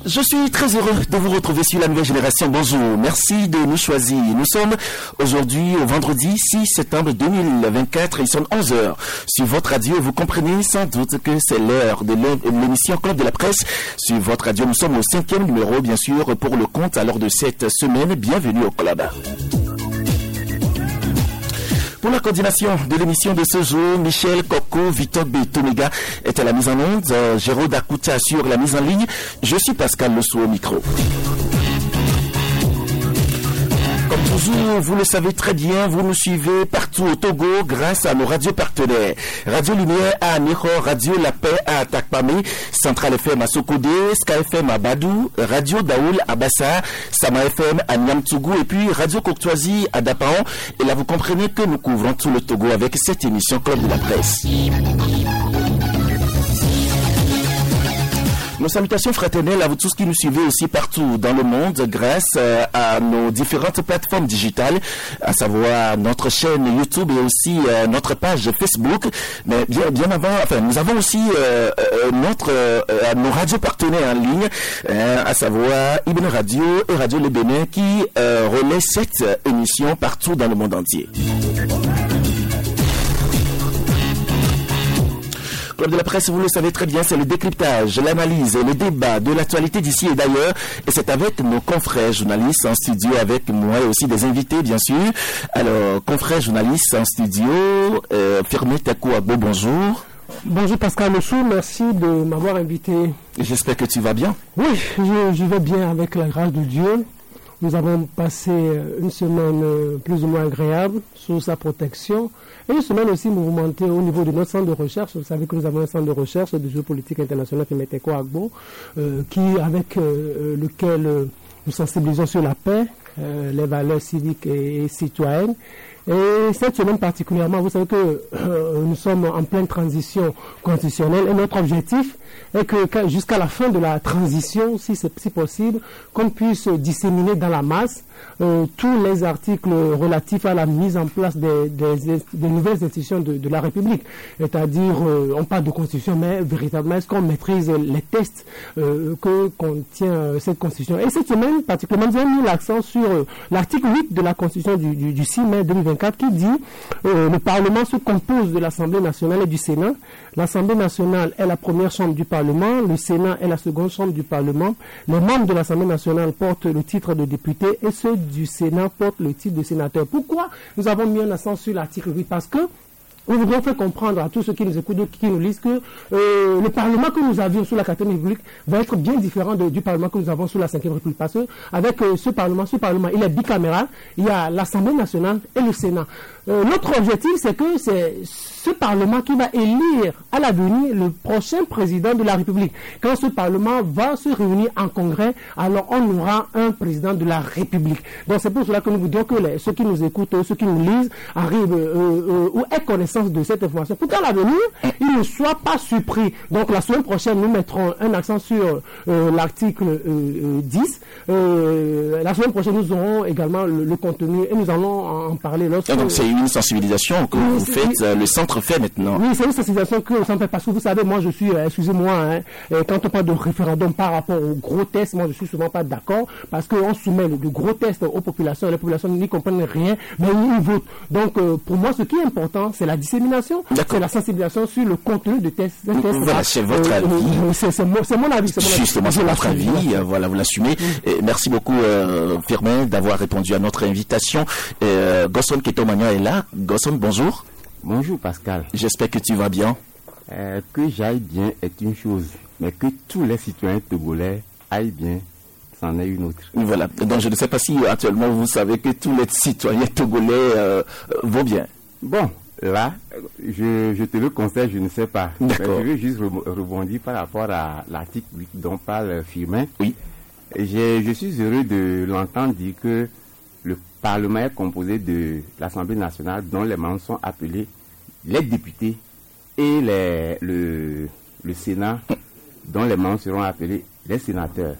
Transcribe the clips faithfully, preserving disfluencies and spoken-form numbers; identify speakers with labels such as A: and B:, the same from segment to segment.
A: Je suis très heureux de vous retrouver sur la nouvelle génération. Bonjour, merci de nous choisir. Nous sommes aujourd'hui au vendredi six septembre deux mille vingt-quatre. Il sonne onze heures sur votre radio. Vous comprenez sans doute que c'est l'heure de l'émission Club de la Presse sur votre radio. Nous sommes au cinquième numéro, bien sûr, pour le compte alors de cette semaine. Bienvenue au club. Pour la coordination de l'émission de ce jour, Michel Coco, Victor Betomega est à la mise en onde, euh, Jérôme Akouta sur la mise en ligne. Je suis Pascal Lesso au micro. Comme toujours, vous le savez très bien, vous nous suivez partout au Togo grâce à nos radios partenaires. Radio Lumière à Anéro, Radio La Paix à Takpamé, Centrale F M à Sokodé, Sky F M à Badou, Radio Daoul à Bassa, Sama F M à Niamtougou et puis Radio Courtoisie à Dapaon. Et là, vous comprenez que nous couvrons tout le Togo avec cette émission Club de la Presse. Nos salutations fraternelles à vous tous qui nous suivez aussi partout dans le monde grâce euh, à nos différentes plateformes digitales, à savoir notre chaîne YouTube et aussi euh, notre page Facebook. Mais bien, bien avant, enfin, nous avons aussi euh, euh, notre euh, nos radios partenaires en ligne, euh, à savoir Ibn Radio et Radio Le Bénin qui euh, relaient cette émission partout dans le monde entier. Club de la Presse, vous le savez très bien, c'est le décryptage, l'analyse, le débat de l'actualité d'ici et d'ailleurs. Et c'est avec nos confrères journalistes en studio, avec moi et aussi des invités, bien sûr. Alors, confrères journalistes en studio, euh, Firmin Takouabo, bonjour.
B: Bonjour Pascal Lesso, merci de m'avoir invité.
A: J'espère que tu vas bien.
B: Oui, je, je vais bien avec la grâce de Dieu. Nous avons passé une semaine plus ou moins agréable sous sa protection et une semaine aussi mouvementée au niveau de notre centre de recherche. Vous savez que nous avons un centre de recherche de géopolitique internationale qui est Agbo, euh, qui avec euh, lequel euh, nous sensibilisons sur la paix, euh, les valeurs civiques et, et citoyennes. Et cette semaine particulièrement, vous savez que euh, nous sommes en pleine transition constitutionnelle et notre objectif est que jusqu'à la fin de la transition, si c'est si possible, qu'on puisse disséminer dans la masse euh, tous les articles relatifs à la mise en place des, des, des nouvelles institutions de, de la République. C'est-à-dire, euh, on parle de constitution, mais véritablement, est-ce qu'on maîtrise les textes euh, que contient euh, cette constitution? Et cette semaine, particulièrement, nous avons mis l'accent sur euh, l'article huit de la constitution du, du, du six mai deux mille vingt-quatre qui dit euh, le Parlement se compose de l'Assemblée nationale et du Sénat. L'Assemblée nationale est la première chambre du Parlement, le Sénat est la seconde chambre du Parlement. Les membres de l'Assemblée nationale portent le titre de député et ceux du Sénat portent le titre de sénateur. Pourquoi nous avons mis un accent sur l'article huit? Parce que nous voudrions faire comprendre à tous ceux qui nous écoutent, qui nous lisent, que euh, le Parlement que nous avions sous la quatrième République va être bien différent de, du Parlement que nous avons sous la cinquième République. Parce que avec euh, ce Parlement, ce Parlement, il est bicaméral, il y a l'Assemblée nationale et le Sénat. Euh, notre objectif, c'est que c'est ce Parlement qui va élire à l'avenir le prochain président de la République. Quand ce Parlement va se réunir en congrès, alors on aura un président de la République. Donc c'est pour cela que nous voudrions que les, ceux qui nous écoutent, ceux qui nous lisent, arrivent euh, euh, ou aient connaissance de cette information. Pour qu'à l'avenir, ils ne soient pas surpris. Donc la semaine prochaine, nous mettrons un accent sur euh, l'article euh, dix. Euh, la semaine prochaine, nous aurons également le, le contenu et nous allons en parler lorsque...
A: Donc c'est une sensibilisation que oui, vous faites, oui, euh, le centre fait maintenant.
B: Oui, c'est une sensibilisation que le centre fait parce que vous savez, moi je suis, euh, excusez-moi, hein, euh, quand on parle de référendum par rapport aux gros tests, moi je suis souvent pas d'accord parce qu'on soumet le, le gros test aux populations et les populations n'y comprennent rien, mais ils votent. Donc euh, pour moi, ce qui est important, c'est la dissémination, c'est la sensibilisation sur le contenu de tests.
A: Test, voilà, c'est votre euh, avis.
B: Euh, c'est, c'est, mon, c'est mon avis. C'est mon
A: Justement,
B: avis.
A: c'est votre avis. Euh, voilà, vous l'assumez. Mm. Et merci beaucoup, euh, Firmin, d'avoir répondu à notre invitation. Euh, Gosson Ketomania est là. Gosson, bonjour.
C: Bonjour Pascal.
A: J'espère que tu vas bien.
C: Euh, que j'aille bien est une chose, mais que tous les citoyens togolais aillent bien, c'en est une autre.
A: Voilà. Donc je ne sais pas si actuellement vous savez que tous les citoyens togolais euh, vont bien.
C: Bon, là, je, je te le conseille, je ne sais pas.
A: D'accord.
C: Je veux juste rebondir par rapport à l'article dont parle Firmin.
A: Oui.
C: Je, je suis heureux de l'entendre dire que le Parlement est composé de l'Assemblée nationale dont les membres sont appelés les députés et les, le, le Sénat dont les membres seront appelés les sénateurs.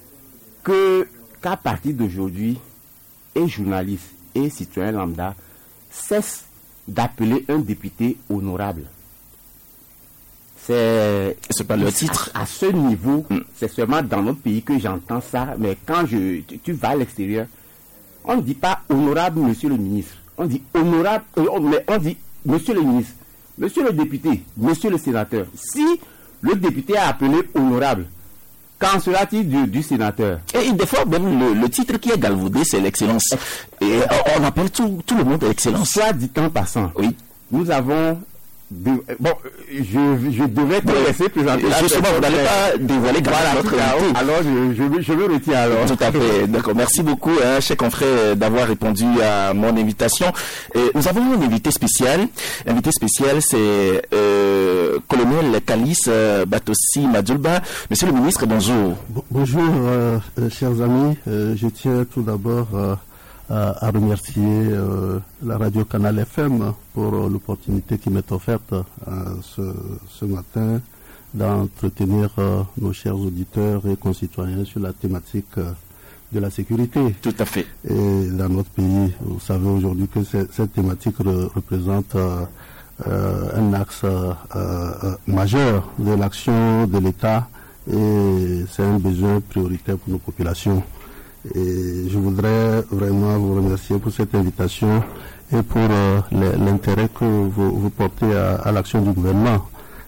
C: Que, qu'à partir d'aujourd'hui, et journalistes et citoyens lambda cessent d'appeler un député honorable. c'est...
A: C'est pas le titre.
C: À, à ce niveau,
A: mm.
C: c'est seulement dans notre pays que j'entends ça, mais quand je, tu, tu vas à l'extérieur, on ne dit pas honorable monsieur le ministre, on dit honorable, euh, on, mais on dit monsieur le ministre, monsieur le député, monsieur le sénateur. Si le député a appelé honorable, qu'en sera-t-il du, du sénateur?
A: Et des fois, même le, le titre qui est galvaudé, c'est l'excellence. Et on appelle tout, tout le monde l'excellence.
C: Soit dit en passant,
A: oui.
C: Nous avons... De, bon, je, je devais te laisser présenter.
A: Justement, vous n'allez pas dévoiler
C: voilà, notre invité. Alors, je, je, je me retiens alors.
A: Tout à fait. D'accord. Merci beaucoup, hein, cher confrère, d'avoir répondu à mon invitation. Et nous avons un invité spécial. Invité spécial, c'est euh, colonel Kalis euh, Batossi Madjoulba. Monsieur le ministre, bonjour.
D: Bon, bonjour, euh, euh, chers amis. Euh, je tiens tout d'abord euh, à, à remercier euh, la radio Canal F M pour euh, l'opportunité qui m'est offerte euh, ce, ce matin d'entretenir euh, nos chers auditeurs et concitoyens sur la thématique euh, de la sécurité.
A: Tout à fait.
D: Et dans notre pays, vous savez aujourd'hui que cette thématique re, représente euh, euh, un axe euh, euh, majeur de l'action de l'État et c'est un besoin prioritaire pour nos populations. Et je voudrais vraiment vous remercier pour cette invitation et pour euh, l'intérêt que vous, vous portez à, à l'action du gouvernement.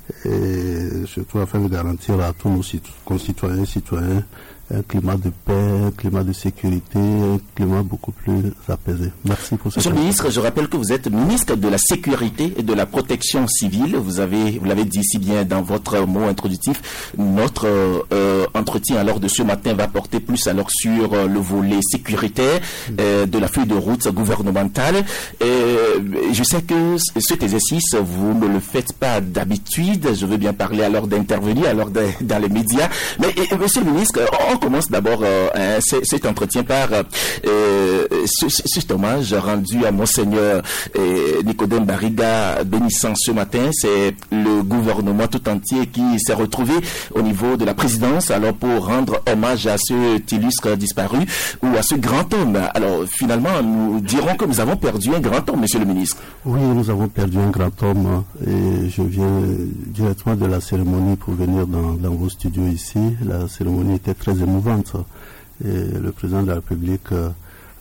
D: Et surtout afin de garantir à tous nos concitoyens et citoyens un climat de paix, un climat de sécurité, un climat beaucoup plus apaisé. Merci pour ce.
A: Monsieur le ministre, je rappelle que vous êtes ministre de la Sécurité et de la Protection civile. Vous avez, vous l'avez dit si bien dans votre mot introductif. Notre euh, entretien alors de ce matin va porter plus alors sur euh, le volet sécuritaire euh, de la feuille de route gouvernementale. Euh, je sais que cet exercice, vous ne le faites pas d'habitude. Je veux bien parler alors d'intervenir alors de, dans les médias. Mais et, monsieur le ministre, on commence d'abord euh, hein, cet entretien par euh, ce, cet hommage rendu à Monseigneur euh, Nicodème Bariga bénissant ce matin. C'est le gouvernement tout entier qui s'est retrouvé au niveau de la présidence alors pour rendre hommage à cet illustre disparu ou à ce grand homme. Alors finalement, nous dirons que nous avons perdu un grand homme, monsieur le ministre.
D: Oui, nous avons perdu un grand homme et je viens directement de la cérémonie pour venir dans, dans vos studios ici. La cérémonie était très émouvante et le président de la République euh,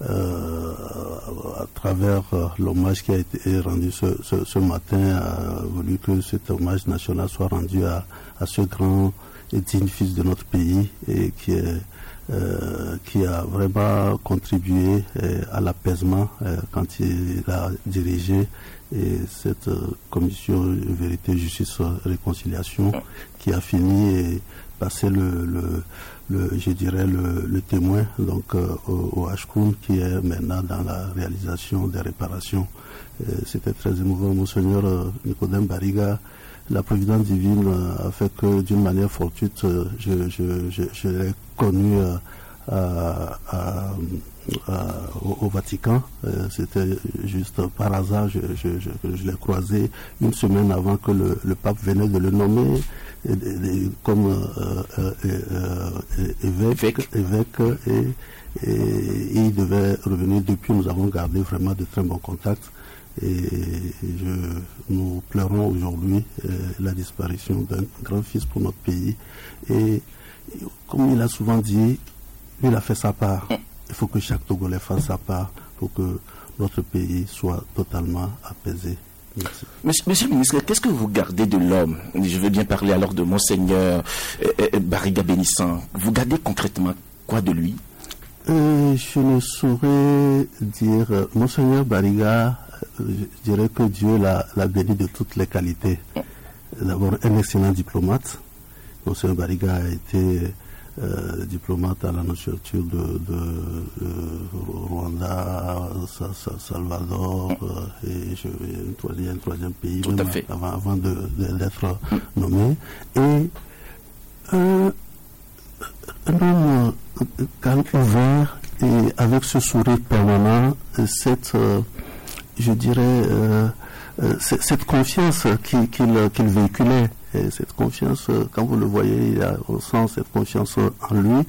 D: à travers euh, l'hommage qui a été rendu ce, ce, ce matin a voulu que cet hommage national soit rendu à, à ce grand et digne fils de notre pays et qui est Euh, qui a vraiment contribué euh, à l'apaisement euh, quand il a dirigé et cette euh, commission Vérité, Justice, Réconciliation qui a fini et passé le, le, le je dirais le, le témoin donc euh, au, au H C O M qui est maintenant dans la réalisation des réparations. Euh, c'était très émouvant. Monseigneur euh, Nicodème Bariga, la providence divine euh, a fait que d'une manière fortuite, euh, je, je, je, je l'ai connu euh, à, à, à, au, au Vatican. Euh, c'était juste par hasard, je, je, je, je l'ai croisé une semaine avant que le, le pape venait de le nommer et, et, et, comme euh, euh, euh, évêque, évêque et, et, et il devait revenir. Depuis, nous avons gardé vraiment de très bons contacts. Et je, nous pleurons aujourd'hui euh, la disparition d'un grand fils pour notre pays. Et comme il a souvent dit, il a fait sa part. Il faut que chaque Togolais fasse sa part pour que notre pays soit totalement apaisé. Merci.
A: Monsieur, monsieur le ministre, qu'est-ce que vous gardez de l'homme? Je veux bien parler alors de Monseigneur euh, Bariga bénissant. Vous gardez concrètement quoi de lui?
D: euh, Je ne saurais dire. Euh, Monseigneur Bariga, je dirais que Dieu l'a béni de toutes les qualités. D'abord, un excellent diplomate. Monseigneur Bariga a été euh, diplomate à la nourriture de, de, de Rwanda, sa, sa, Salvador, euh, et je, un, troisième, un troisième pays,
A: Tout
D: même
A: à fait.
D: avant, avant de, de l'être nommé. Et un, un homme calme, ouvert, et avec ce sourire permanent, cette... Euh, je dirais, euh, euh, cette confiance qu'il qu'il, qu'il véhiculait, et cette confiance, quand vous le voyez, il a, on sent cette confiance en lui,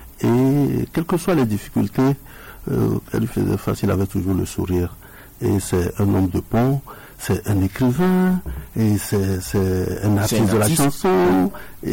D: et quelles que soient les difficultés euh, qu'elle lui faisait face, il avait toujours le sourire. Et c'est un homme de pont, c'est un écrivain, et c'est, c'est un artiste de la chanson, et,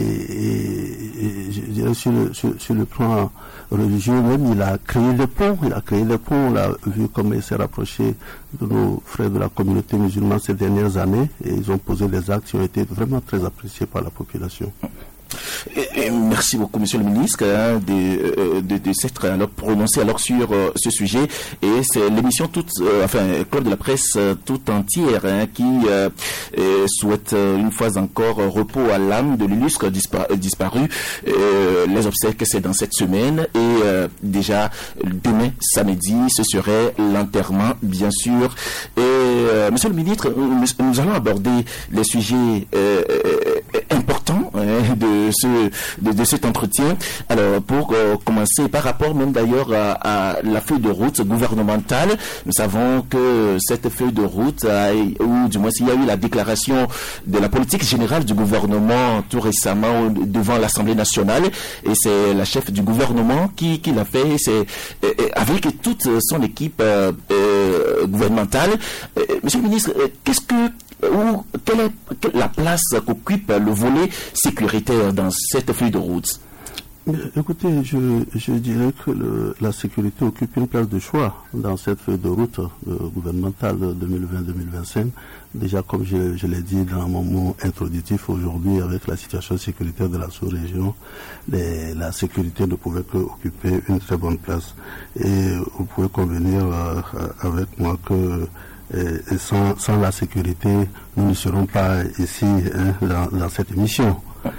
D: et, et je dirais sur le, sur, sur le plan religieux même, il a créé le pont, il a créé le pont, on a vu comment il s'est rapproché de nos frères de la communauté musulmane ces dernières années, et ils ont posé des actes qui ont été vraiment très appréciés par la population.
A: Et, et merci beaucoup, Monsieur le ministre, hein, de, de, de s'être alors prononcé alors sur euh, ce sujet. Et c'est l'émission toute, euh, enfin, Club de la presse euh, toute entière hein, qui euh, euh, souhaite euh, une fois encore euh, repos à l'âme de l'illustre dispa disparu. Euh, les obsèques, c'est dans cette semaine. Et euh, déjà, demain, samedi, ce serait l'enterrement, bien sûr. Et euh, Monsieur le ministre, nous, nous allons aborder les sujets euh, importants hein, de Ce, de, de cet entretien. Alors, pour euh, commencer, par rapport même d'ailleurs à, à la feuille de route gouvernementale, nous savons que cette feuille de route, a, ou du moins s'il y a eu la déclaration de la politique générale du gouvernement tout récemment devant l'Assemblée nationale, et c'est la chef du gouvernement qui, qui l'a fait, c'est euh, avec toute son équipe euh, euh, gouvernementale. Euh, Monsieur le ministre, euh, qu'est-ce que ou quelle est la place qu'occupe le volet sécuritaire dans cette feuille de route?
D: Écoutez, je, je dirais que le, la sécurité occupe une place de choix dans cette feuille de route euh, gouvernementale de deux mille vingt deux mille vingt-cinq. Déjà, comme je, je l'ai dit dans mon mot introductif aujourd'hui, avec la situation sécuritaire de la sous-région, les, la sécurité ne pouvait que occuper une très bonne place. Et vous pouvez convenir euh, avec moi que Et, et sans, sans la sécurité, nous ne serons pas ici hein, dans, dans cette émission.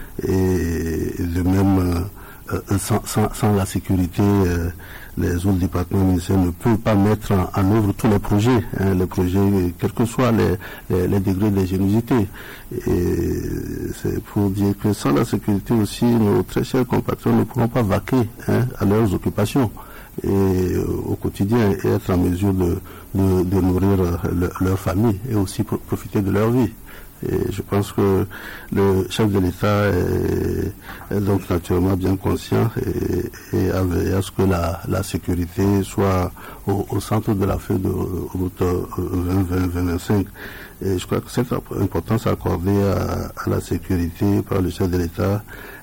D: Et de même, euh, sans, sans, sans la sécurité, euh, les autres départements ministériels ne peuvent pas mettre en, en œuvre tous les projets, hein, les projets, quels que soient les, les, les degrés d'ingéniosité. Et c'est pour dire que sans la sécurité aussi, nos très chers compatriotes ne pourront pas vaquer hein, à leurs occupations et euh, au quotidien et être en mesure de, de, de nourrir euh, le, leur famille et aussi pro profiter de leur vie. Et je pense que le chef de l'État est, est donc naturellement bien conscient et, et a veillé à ce que la, la sécurité soit au, au centre de la feuille de route vingt vingt vingt vingt-cinq. Et je crois que cette importance accordée à, à la sécurité par le chef de l'État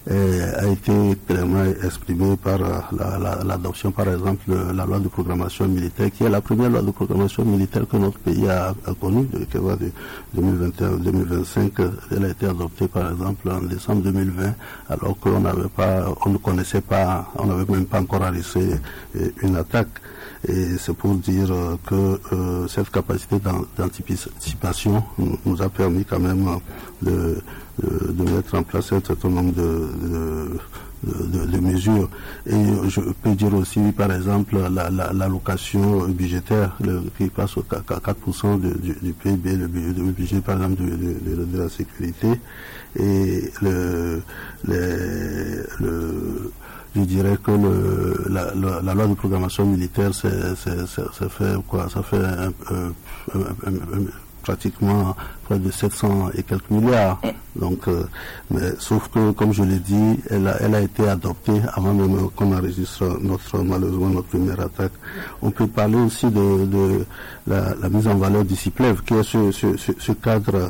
D: a été clairement exprimée par l'adoption, la, la, par exemple, de la loi de programmation militaire, qui est la première loi de programmation militaire que notre pays a, a connue, qui va de deux mille vingt et un à deux mille vingt-cinq. Elle a été adoptée, par exemple, en décembre deux mille vingt, alors qu'on n'avait pas, on ne connaissait pas, on n'avait même pas encore enregistré une attaque. Et c'est pour dire que euh, cette capacité d'anticipation nous a permis quand même de, de, de mettre en place un certain nombre de, de, de, de mesures. Et je peux dire aussi, par exemple, la, la, l'allocation budgétaire le, qui passe au quatre pour cent du, du P I B, le, le budget, par exemple, de, de, de la sécurité. Et le, le, le je dirais que le, la, la, la loi de programmation militaire, c'est, c'est, c'est, ça fait quoi? Ça fait un, un, un, un, un, pratiquement près de sept cents et quelques milliards. Donc, euh, mais sauf que, comme je l'ai dit, elle a, elle a été adoptée avant même qu'on enregistre notre, malheureusement, notre première attaque. On peut parler aussi de, de la, la mise en valeur du CIPLEV, qui est ce, ce, ce, ce cadre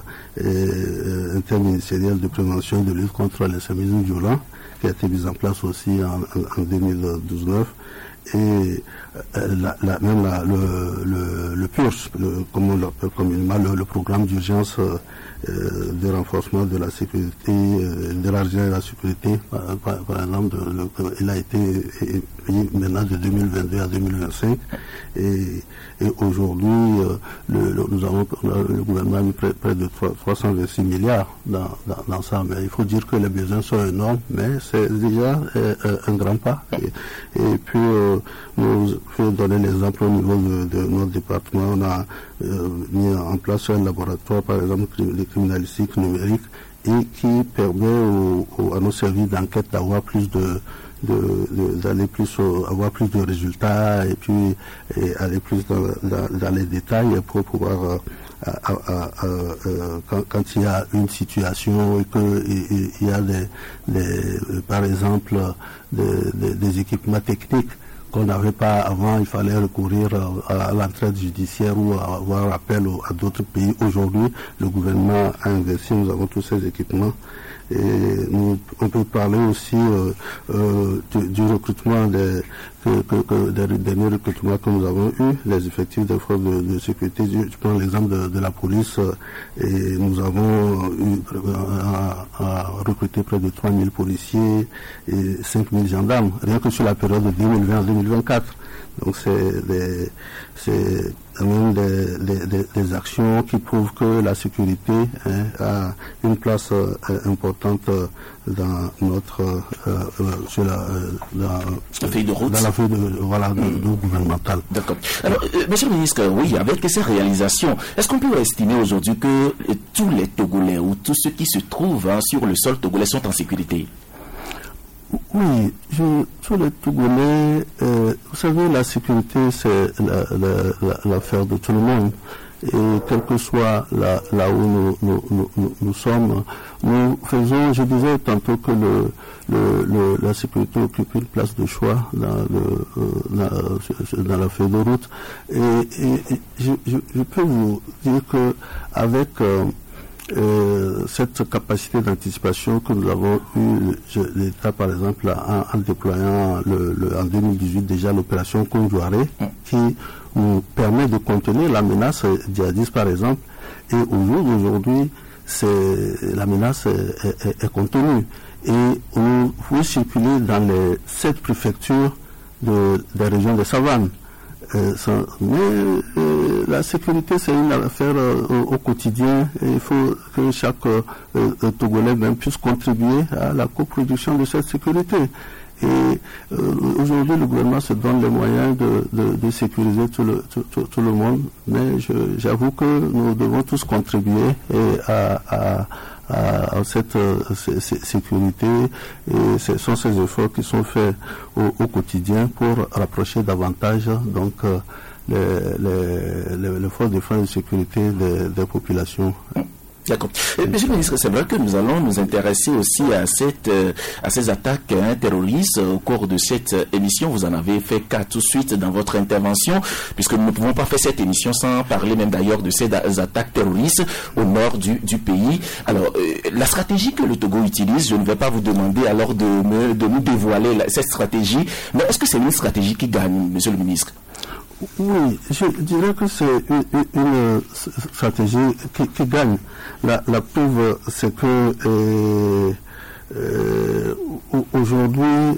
D: euh, interministériel de prévention et de lutte contre l'extrémisme violent, qui a été mis en place aussi en, en, en deux mille dix-neuf. Et euh, la, la, même la, le, le, le P U R S, le, comme on l'appelle communément, le, le programme d'urgence euh, de renforcement de la sécurité, euh, d'élargir la sécurité, par, par, par exemple, de, le, il a été payé maintenant de deux mille vingt-deux à deux mille vingt-cinq. Et, et aujourd'hui, euh, le, le, nous avons, le gouvernement a mis près, près de trois cent vingt-six milliards dans, dans, dans ça. Mais il faut dire que les besoins sont énormes, mais c'est déjà euh, un grand pas. Et, et puis, euh, nous pouvons donner l'exemple au niveau de, de notre département. On a euh, mis en place un laboratoire, par exemple, de criminalistique numérique, et qui permet au, au, à nos services d'enquête d'avoir plus de d'aller plus au, avoir plus de résultats et puis et aller plus dans, dans, dans les détails pour pouvoir euh, à, à, à, à, quand, quand il y a une situation et que et, et, il y a des, des par exemple des, des, des équipements techniques qu'on n'avait pas avant, il fallait recourir à, à l'entraide judiciaire ou à avoir appel au, à d'autres pays. Aujourd'hui, le gouvernement a investi, nous avons tous ces équipements. Et nous, on peut parler aussi euh, euh, du, du recrutement des, que, que, que, des derniers recrutements que nous avons eu, les effectifs des forces de, de sécurité. Je, je prends l'exemple de, de la police euh, et nous avons eu à, à recruter près de trois mille policiers et cinq mille gendarmes, rien que sur la période de deux mille vingt à deux mille vingt-quatre. Donc c'est des, c'est quand même des, des, des, des actions qui prouvent que la sécurité hein, a une place euh, importante euh, dans notre euh, euh, sur la, euh, dans,
A: la feuille de route,
D: dans la feuille de, voilà, de, mmh. de gouvernementale.
A: D'accord. Alors, euh, Monsieur le ministre, oui, avec ces réalisations, est-ce qu'on peut estimer aujourd'hui que euh, tous les Togolais ou tous ceux qui se trouvent hein, sur le sol togolais sont en sécurité?
D: Oui, je, tous les Togolais, euh, vous savez, la sécurité, c'est l'affaire la, la, de tout le monde. Et quel que soit là, là où nous, nous, nous, nous sommes, nous faisons, je disais tantôt que le, le, le, la sécurité occupe une place de choix dans, le, euh, dans, dans la feuille de route. Et, et, et je, je, je peux vous dire que avec euh, Euh, cette capacité d'anticipation que nous avons eu, l'État par exemple en, en déployant le, le, en deux mille dix-huit déjà l'opération Konjuare qui nous permet de contenir la menace djihadiste par exemple, et au jour d'aujourd'hui la menace est, est, est contenue et on peut circuler dans les sept préfectures de, des régions de savane. Euh, ça, mais euh, la sécurité c'est une affaire euh, au, au quotidien et il faut que chaque euh, euh, Togolais même puisse contribuer à la coproduction de cette sécurité. Et euh, aujourd'hui le gouvernement se donne les moyens de, de, de sécuriser tout le, tout, tout, tout le monde, mais j'avoue que nous devons tous contribuer et à, à à cette euh, sécurité, et ce sont ces efforts qui sont faits au, au quotidien pour rapprocher davantage donc euh, les, les, les, les forces de défense et de sécurité des, des populations.
A: D'accord. Monsieur le ministre, c'est vrai que nous allons nous intéresser aussi à cette, euh, à ces attaques hein, terroristes au cours de cette émission. Vous en avez fait cas tout de suite dans votre intervention, puisque nous ne pouvons pas faire cette émission sans parler même d'ailleurs de ces attaques terroristes au nord du, du pays. Alors, euh, la stratégie que le Togo utilise, je ne vais pas vous demander alors de, me, de nous dévoiler la, cette stratégie, mais est-ce que c'est une stratégie qui gagne, monsieur le ministre?
D: Oui, je dirais que c'est une, une stratégie qui, qui gagne. La, la preuve, c'est que euh, euh, aujourd'hui,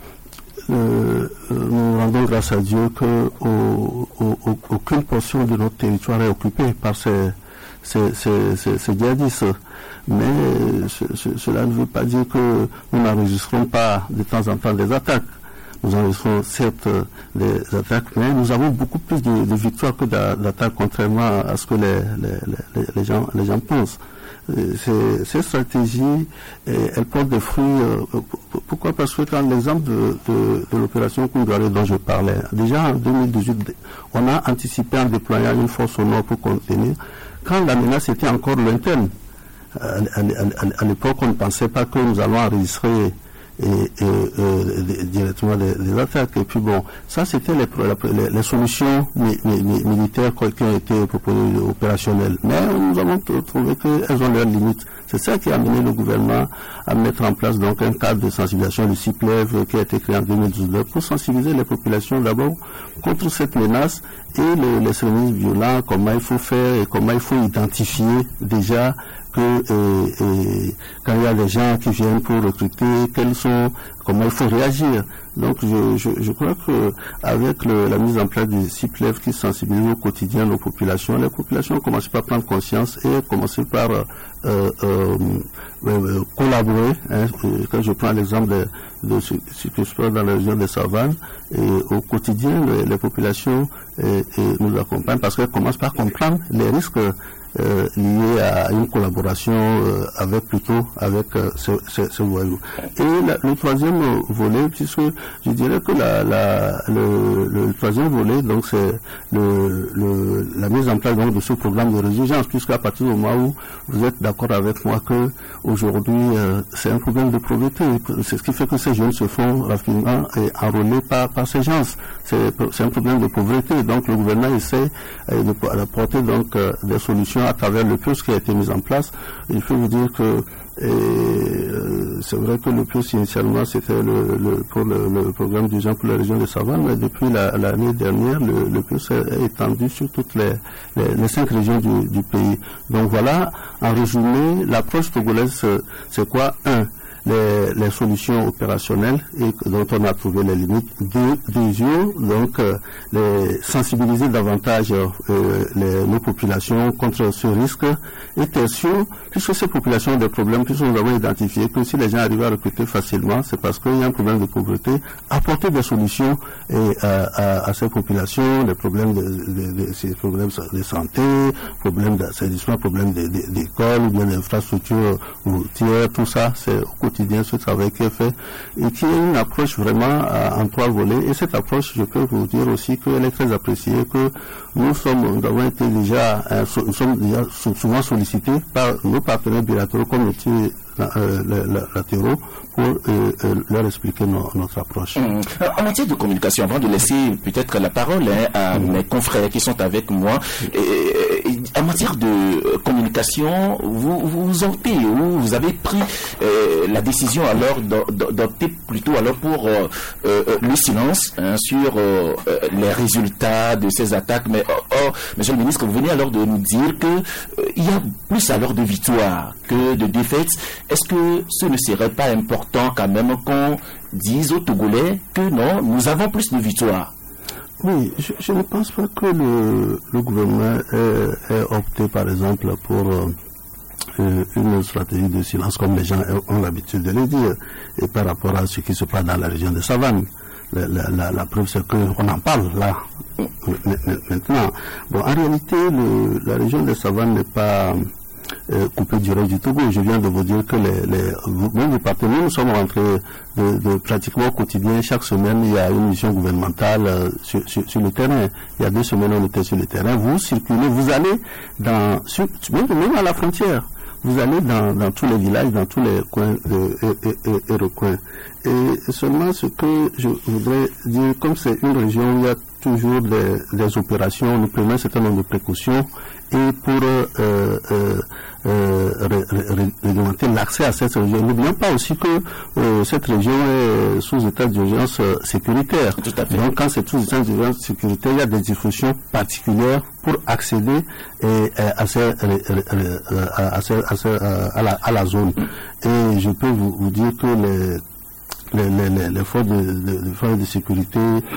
D: euh, nous rendons grâce à Dieu que au, au, aucune portion de notre territoire est occupée par ces, ces, ces, ces, ces djihadistes. Mais ce, ce, cela ne veut pas dire que nous n'enregistrons pas de temps en temps des attaques. Nous enregistrons certes des attaques, mais nous avons beaucoup plus de, de victoires que d'attaques, contrairement à ce que les, les, les, les, gens, les gens pensent. Ces, ces stratégies, elles portent des fruits. Pourquoi? Parce que dans l'exemple de, de, de l'opération Konjuare dont je parlais, déjà en deux mille dix-huit, on a anticipé en déployant une force au nord pour contenir, quand la menace était encore lointaine. À, à, à, à l'époque, on ne pensait pas que nous allons enregistrer et, et euh, directement des, des attaques. Et puis bon, ça c'était les, les, les solutions mi, mi, mi, militaires qui ont été proposées opérationnelles. Mais nous avons trouvé qu'elles ont leurs limites. C'est ça qui a amené le gouvernement à mettre en place donc un cadre de sensibilisation, le CIPLEV, qui a été créé en deux mille dix-neuf, pour sensibiliser les populations d'abord contre cette menace et les, les extrémismes violents, comment il faut faire et comment il faut identifier déjà que euh, euh, quand il y a des gens qui viennent pour recruter, quels sont, comment il faut réagir. Donc je, je, je crois que avec le, la mise en place du CIPLEV qui sensibilise au quotidien nos populations, les populations ont commencé par prendre conscience et commencé par euh, euh, euh, collaborer. Hein. Quand je prends l'exemple de, de ce, ce qui se passe dans la région des savanes, et au quotidien les, les populations et, et nous accompagnent parce qu'elles commencent par comprendre les risques euh, liées à une collaboration euh, avec plutôt avec euh, ce, ce, ce voyou. Et la, le troisième volet, puisque je dirais que la, la, le, le troisième volet, donc c'est le, le, la mise en place donc, de ce programme de résilience, puisqu'à partir du moment où vous êtes d'accord avec moi que aujourd'hui euh, c'est un problème de pauvreté, c'est ce qui fait que ces jeunes se font rapidement et enrôlés par, par ces gens. C'est, c'est un problème de pauvreté. Donc le gouvernement essaie euh, d'apporter donc euh, des solutions à travers le P U S qui a été mis en place. Il faut vous dire que et, euh, c'est vrai que le P U S initialement c'était le, le, pour le, le programme d'urgence pour la région de Savane, mais depuis la, l'année dernière le, le P U S est étendu sur toutes les, les, les cinq régions du, du pays. Donc voilà, en résumé, l'approche togolaise c'est quoi? Un, Les, les solutions opérationnelles et dont on a trouvé les limites. Deux, deuxièmement, donc euh, les sensibiliser davantage euh, les, nos populations contre ce risque. Et tertiaire, puisque ces populations ont des problèmes, puisque nous avons identifié que si les gens arrivent à recruter facilement, c'est parce qu'il y a un problème de pauvreté, apporter des solutions et, euh, à, à ces populations, des problèmes de, de, de, ces problèmes de santé, problèmes d'assainissement, problèmes de, de, d'école ou bien d'infrastructures routières, tout ça, c'est au quotidien ce travail qui est fait et qui est une approche vraiment euh, en trois volets. Et cette approche, je peux vous dire aussi qu'elle est très appréciée, que nous sommes, nous avons été déjà, euh, nous sommes déjà souvent sollicités par nos partenaires bilatéraux comme le Euh, latéraux pour euh, euh, leur expliquer no, notre approche.
A: Mmh. En matière de communication, avant de laisser peut-être la parole hein, à mmh. mes confrères qui sont avec moi, et, et, en matière de communication, vous vous optez ou vous avez pris euh, la décision alors d'opter plutôt alors pour euh, euh, le silence hein, sur euh, les résultats de ces attaques. Mais oh, oh, Monsieur le ministre, vous venez alors de nous dire que euh, il y a plus alors de victoires que de défaites. Est-ce que ce ne serait pas important quand même qu'on dise aux Togolais que non, nous avons plus de victoires?
D: Oui, je, je ne pense pas que le, le gouvernement ait, ait opté par exemple pour euh, une stratégie de silence comme les gens ont l'habitude de le dire, et par rapport à ce qui se passe dans la région de Savane. La, la, la, la preuve c'est qu'on en parle là maintenant. Bon, en réalité, le, la région de Savane n'est pas Euh, coupé du reste du Togo. Je viens de vous dire que les, les, même les partenaires, nous sommes rentrés de, de pratiquement au quotidien. Chaque semaine, il y a une mission gouvernementale euh, sur, sur, sur le terrain. Il y a deux semaines, on était sur le terrain. Vous circulez, vous allez dans, sur, même, même à la frontière. Vous allez dans, dans tous les villages, dans tous les coins de, et, et, et, et recoins. Et seulement ce que je voudrais dire, comme c'est une région où il y a toujours des, des opérations, nous prenons un certain nombre de précautions et pour euh, euh, euh, réglementer l'accès à cette région. N'oublions pas aussi que euh, cette région est sous état d'urgence euh, sécuritaire.
A: Tout à fait.
D: Donc quand c'est sous état d'urgence sécuritaire, il y a des dispositions particulières pour accéder et, à, ces, à, ces, à, ces, à, la, à la zone. Et je peux vous, vous dire que les Les, les, les, les forces de, de, de, forces de sécurité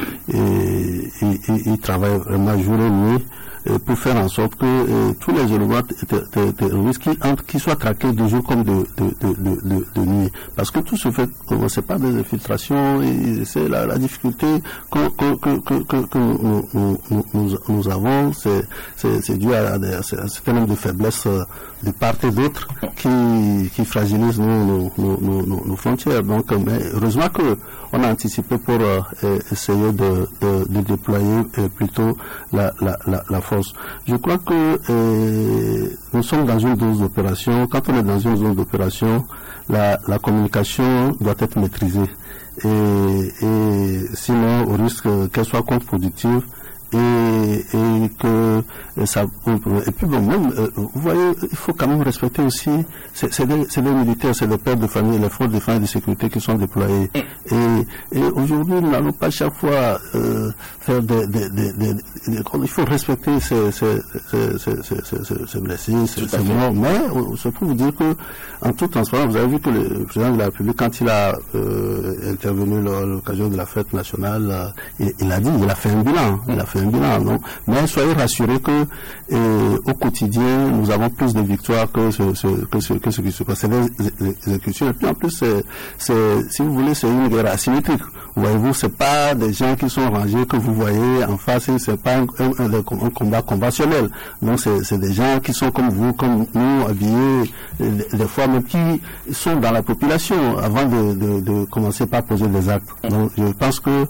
D: ils travaillent vraiment jour et nuit et pour faire en sorte que et, tous les éléments terroristes qui, qui soient traqués de jour comme de, de, de, de, de nuit. Parce que tout se fait, c'est pas des infiltrations, et c'est la, la difficulté que, que, que, que, que nous, nous, nous, nous avons, c'est dû à, à, à un certain nombre de faiblesses de part et d'autre qui, qui fragilisent nos, nos, nos, nos, nos frontières. Donc, mais heureusement qu'on a anticipé pour euh, essayer de, de, de déployer euh, plutôt la, la, la, la force. Je crois que euh, nous sommes dans une zone d'opération. Quand on est dans une zone d'opération, la, la communication doit être maîtrisée. Et, et sinon, au risque qu'elle soit contre-productive, Et, et que et ça et puis bon même euh, vous voyez, il faut quand même respecter aussi c'est des, des militaires, c'est des pères de famille, les forces de défense et de sécurité qui sont déployés et, et aujourd'hui nous n'allons pas chaque fois euh, faire des, des, des, des, des il faut respecter ces ces ces ces ces ces, ces blessés, ces, ces morts, mais c'est pour vous dire que en toute transparence, vous avez vu que le président de la République, quand il a euh, intervenu à l'occasion de la fête nationale, euh, il, il a dit, il a fait un bilan, il a fait un bilan, non? Mais soyez rassurés que euh, au quotidien, nous avons plus de victoires que ce, ce, que ce, que ce qui se passe. C'est des exécutions. Et puis en plus, c'est, c'est, si vous voulez, c'est une guerre asymétrique. Voyez-vous, c'est pas des gens qui sont rangés que vous voyez en face, c'est pas un, un, un, un combat conventionnel. Donc c'est, c'est des gens qui sont comme vous, comme nous, habillés, des fois même qui sont dans la population avant de, de, de commencer par poser des actes. Donc je pense que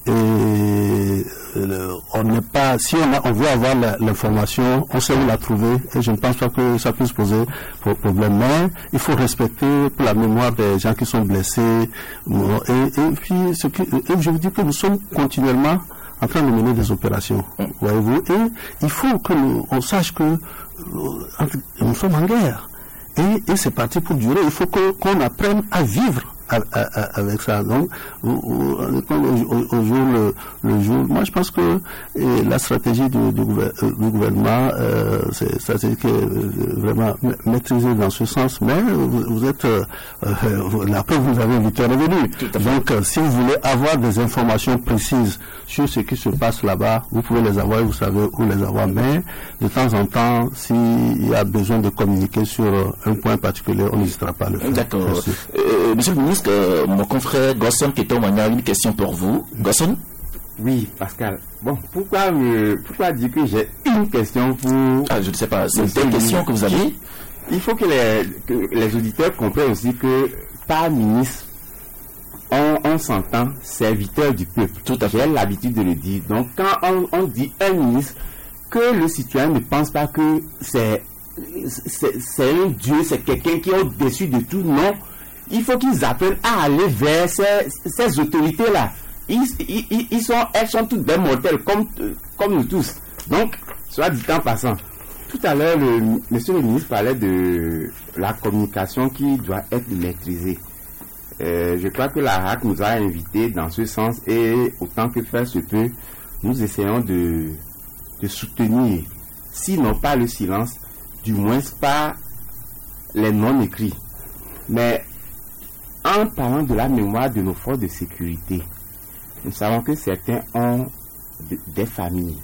D: et, euh, on n'est pas, si on, a, on veut avoir la, l'information, on sait où la trouver, et je ne pense pas que ça puisse poser problème. Mais il faut respecter pour la mémoire des gens qui sont blessés. Et, et puis, ce qui, et je vous dis que nous sommes continuellement en train de mener des opérations, voyez-vous, et il faut que nous, on sache que euh, nous sommes en guerre, et, et c'est parti pour durer. Il faut que, qu'on apprenne à vivre avec ça. Donc, au, au, au jour le, le jour, moi je pense que et, la stratégie du, du, du gouvernement, euh, c'est une stratégie qui est vraiment maîtrisée dans ce sens, mais vous, vous êtes, euh, après vous avez une victoire revenue. Donc, euh, si vous voulez avoir des informations précises sur ce qui se passe là-bas, vous pouvez les avoir et vous savez où les avoir, mais de temps en temps, s'il y a besoin de communiquer sur un point particulier, on n'hésitera pas à le faire.
A: D'accord. Euh, monsieur le ministre, Euh, mon confrère Gosson Ketom a une question pour vous. Gosson?
C: Oui, Pascal. Bon, pourquoi, me, pourquoi dire que j'ai une question pour...
A: Ah, je ne sais pas. C'est une question que vous avez?
C: Il faut que les, que les auditeurs comprennent aussi que par ministre, on, on s'entend serviteur du peuple.
A: Tout à fait.
C: J'ai l'habitude de le dire. Donc, quand on, on dit un ministre, que le citoyen ne pense pas que c'est, c'est, c'est un dieu, c'est quelqu'un qui est au-dessus de tout. Non. Il faut qu'ils apprennent à aller vers ces, ces autorités-là. Ils, ils, ils sont, elles sont toutes des mortels, comme, comme nous tous. Donc, soit dit en passant, tout à l'heure, le, monsieur le ministre parlait de la communication qui doit être maîtrisée. Euh, je crois que la R A C nous a invités dans ce sens, et autant que faire se peut, nous essayons de, de soutenir, sinon pas le silence, du moins pas les non-écrits. Mais en parlant de la mémoire de nos forces de sécurité, nous savons que certains ont de, des familles.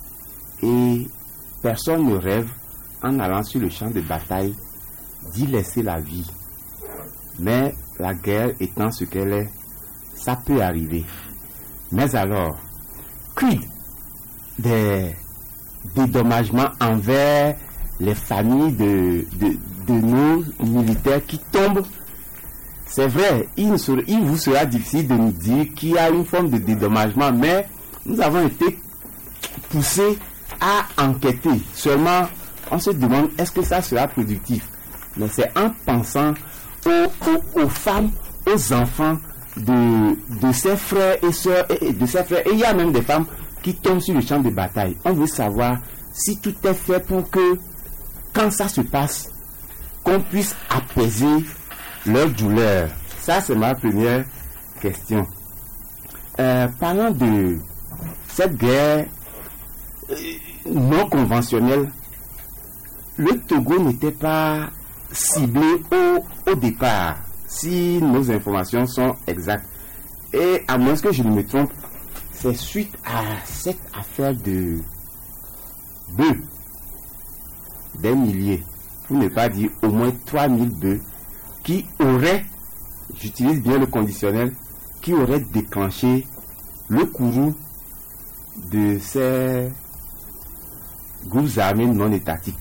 C: Et personne ne rêve, en allant sur le champ de bataille, d'y laisser la vie. Mais la guerre étant ce qu'elle est, ça peut arriver. Mais alors, quid des dédommagements envers les familles de, de, de nos militaires qui tombent? C'est vrai, il, sera, il vous sera difficile de nous dire qu'il y a une forme de dédommagement, mais nous avons été poussés à enquêter. Seulement, on se demande, est-ce que ça sera productif? Mais c'est en pensant aux, aux, aux femmes, aux enfants de, de ses frères et sœurs, et de ses frères. Et il y a même des femmes qui tombent sur le champ de bataille. On veut savoir si tout est fait pour que, quand ça se passe, qu'on puisse apaiser leur douleur. Ça, c'est ma première question. Euh, parlant de cette guerre euh, non conventionnelle, le Togo n'était pas ciblé au, au départ, si nos informations sont exactes. Et à moins que je ne me trompe, c'est suite à cette affaire de bœufs, des milliers, pour ne pas dire au moins trois mille bœufs, qui aurait, j'utilise bien le conditionnel, qui aurait déclenché le courroux de ces groupes armés non étatiques.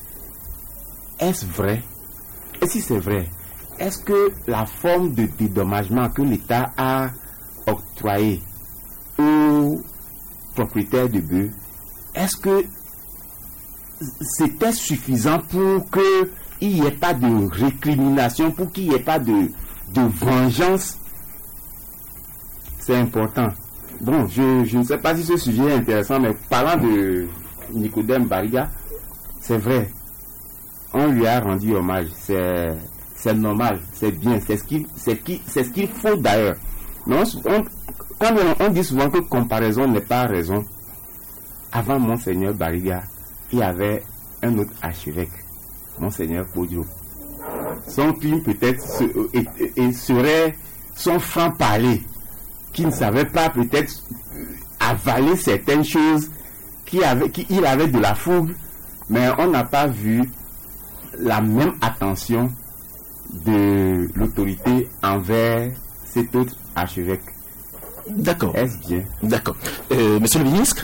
C: Est-ce vrai? Et si c'est vrai, est-ce que la forme de dédommagement que l'État a octroyée aux propriétaires de bœufs, est-ce que c'était suffisant pour que il n'y ait pas de récrimination, pour qu'il n'y ait pas de, de vengeance? C'est important. Bon, je, je ne sais pas si ce sujet est intéressant, mais parlant de Nicodème Bariga, c'est vrai, on lui a rendu hommage, c'est, c'est normal, c'est bien, c'est ce qu'il, c'est qui, c'est ce qu'il faut d'ailleurs. Mais on, on, quand on, on dit souvent que comparaison n'est pas raison, avant Monseigneur Bariga, il y avait un autre archevêque, Monseigneur Podio. Son crime peut-être se, et, et, et serait son franc-parler, qui ne savait pas peut-être avaler certaines choses qui avait, qui, il avait de la fougue, mais on n'a pas vu la même attention de l'autorité envers cet autre archevêque.
A: D'accord.
C: Est-ce bien?
A: D'accord. Euh, monsieur le ministre?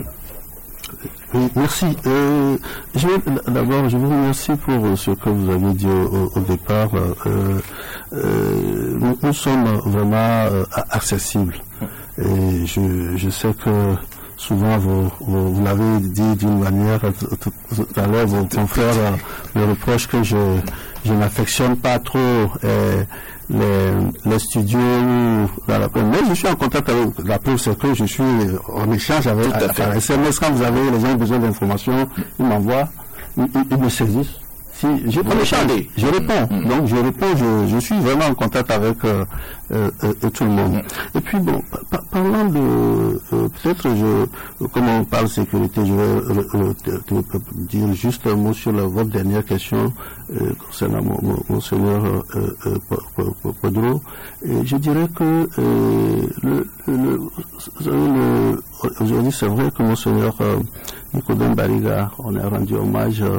D: Oui, merci. Euh, je vais, d'abord, je vous remercie pour ce que vous avez dit au, au départ. Euh, euh, nous, nous sommes vraiment euh, accessibles. Et je, je sais que souvent, vous, vous, vous l'avez dit d'une manière, tout, tout à l'heure, vos confrères me reprochent que je, je n'affectionne pas trop euh, les, les studios, dans la, mais je suis en contact avec la preuve, c'est que je suis en échange avec par S M S. Quand vous avez les gens besoin d'informations, ils m'envoient, ils, ils me saisissent. Si je, je réponds, mmh. donc je réponds, je, je suis vraiment en contact avec euh, euh, euh, tout le monde. Mmh. Et puis bon, par, parlant de, euh, peut-être je, comme on parle sécurité, je vais euh, te, te, te dire juste un mot sur la, votre dernière question euh, concernant mon, mon, monseigneur euh, euh, Pedro. Et je dirais que euh, le, le, le, aujourd'hui c'est vrai que monseigneur euh, Nicodème Bariga, on a rendu hommage euh,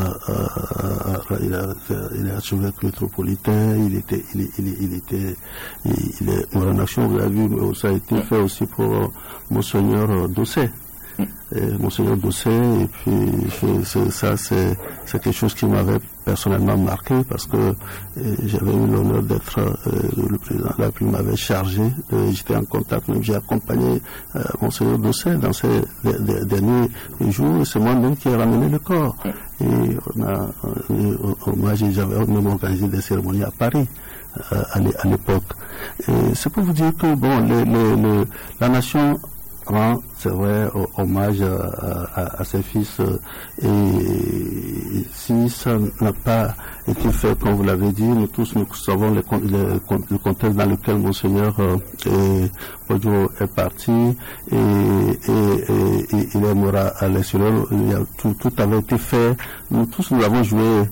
D: à, il est archevêque métropolitain, il était, il, il, il était, il, il est en action, vous avez vu, ça a été fait aussi pour euh, Monseigneur Dossé. Et Monseigneur Dossé, et puis c'est, ça c'est, c'est quelque chose qui m'avait personnellement marqué parce que euh, j'avais eu l'honneur d'être euh, le président là, puis il m'avait chargé, euh, j'étais en contact, même j'ai accompagné euh, Monseigneur Dossé dans ces de, de, derniers jours, et c'est moi-même qui ai ramené le corps. Et on a, euh, moi j'avais même organisé des cérémonies à Paris euh, à l'époque. Et c'est pour vous dire que bon, les, les, les, la nation rend, c'est vrai, hommage à, à, à ses fils, et si ça n'a pas été fait, comme vous l'avez dit, nous tous nous savons le, le, le contexte dans lequel Monseigneur euh, Pedro est parti, et, et, et, et il est mort à l'extérieur. Tout, tout avait été fait, nous tous nous avons joué euh,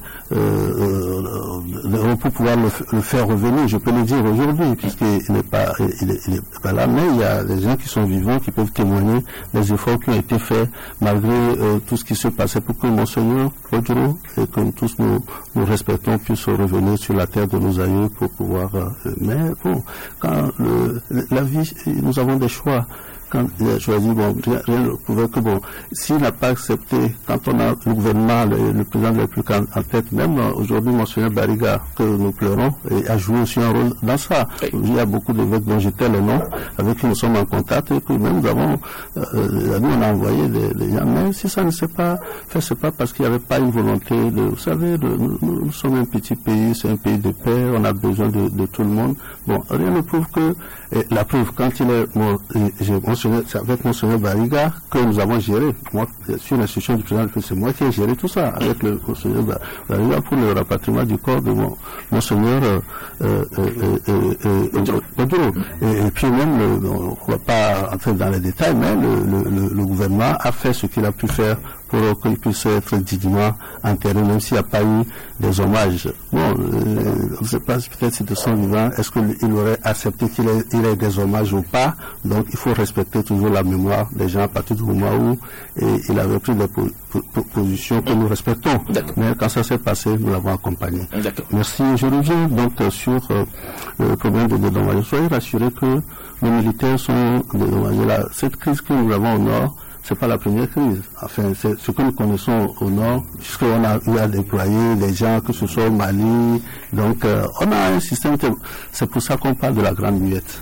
D: euh, pour pouvoir le, le faire revenir, je peux le dire aujourd'hui, puisqu'il n'est pas, il est, il est pas là, mais il y a des gens qui sont vivants, qui peuvent témoigner des efforts qui ont été faits malgré euh, tout ce qui se passait pour que Monseigneur Pedro, et que tous nous, nous respectons, puisse revenir sur la terre de nos aïeux pour pouvoir... Euh, mais bon, quand le, la vie, nous avons des choix. Quand il a choisi, bon, rien ne pouvait que bon, s'il n'a pas accepté, quand on a le gouvernement, le, le président de la République en, en tête, même aujourd'hui, Monseigneur Bariga, que nous pleurons, et a joué aussi un rôle dans ça. Il y a beaucoup d'évêques dont j'étais le nom, avec qui nous sommes en contact, et puis même nous avons, euh, nous on a envoyé des, des gens, mais si ça ne s'est pas fait, c'est pas parce qu'il n'y avait pas une volonté de, vous savez, de, nous, nous sommes un petit pays, c'est un pays de paix, on a besoin de, de tout le monde. Bon, rien ne prouve que, et la preuve, quand il est mort, j'ai c'est avec Monseigneur Bariga que nous avons géré. Moi, sur l'institution du président, c'est moi qui ai géré tout ça avec le Monseigneur Bariga pour le rapatriement du corps de mon, Monseigneur euh, euh, euh, euh, Pedro. Et, et puis même, le, on ne va pas entrer dans les détails, mais le, le, le gouvernement a fait ce qu'il a pu faire pour qu'il puisse être dignement enterré, même s'il n'y a pas eu des hommages. Bon, euh, on ne sait pas peut-être si de son vivant, est-ce qu'il aurait accepté qu'il ait, il ait des hommages ou pas. Donc il faut respecter toujours la mémoire des gens à partir du moment où et, il avait pris des po po positions que nous respectons. Mais quand ça s'est passé, nous l'avons accompagné. Merci. Je reviens donc sur euh, le problème de dédommagement. Soyez rassurés que les militaires sont dédommagés. Là, cette crise que nous avons au Nord, c'est pas la première crise. Enfin, c'est ce que nous connaissons au Nord, puisqu'on a eu à déployer des gens, que ce soit au Mali. Donc, euh, on a un système, c'est pour ça qu'on parle de la grande muette.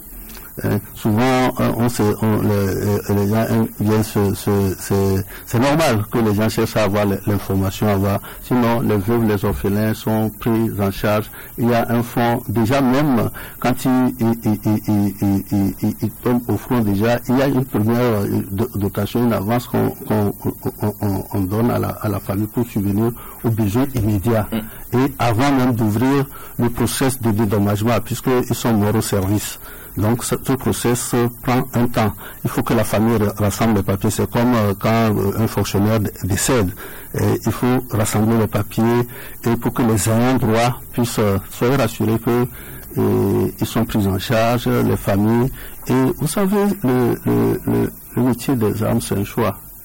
D: Hein, souvent, on se, on, les, les gens viennent se, se, se c'est normal que les gens cherchent à avoir l'information avant. Sinon, les veuves, les orphelins sont pris en charge. Il y a un fonds, déjà même, quand ils, ils, ils, ils, ils, ils, ils tombent au front déjà, il y a une première dotation, une avance qu'on, qu'on on, on, on donne à la, à la famille pour subvenir aux besoins immédiats. Et avant même d'ouvrir le process de dédommagement, puisqu'ils sont morts au service. Donc, ce, ce process prend un temps. Il faut que la famille rassemble les papiers. C'est comme euh, quand euh, un fonctionnaire décède. Et il faut rassembler les papiers et pour que les ayants droit puissent euh, soyez rassurés que euh, ils sont pris en charge, les familles. Et vous savez, le, le, le, le métier des armes, c'est un choix.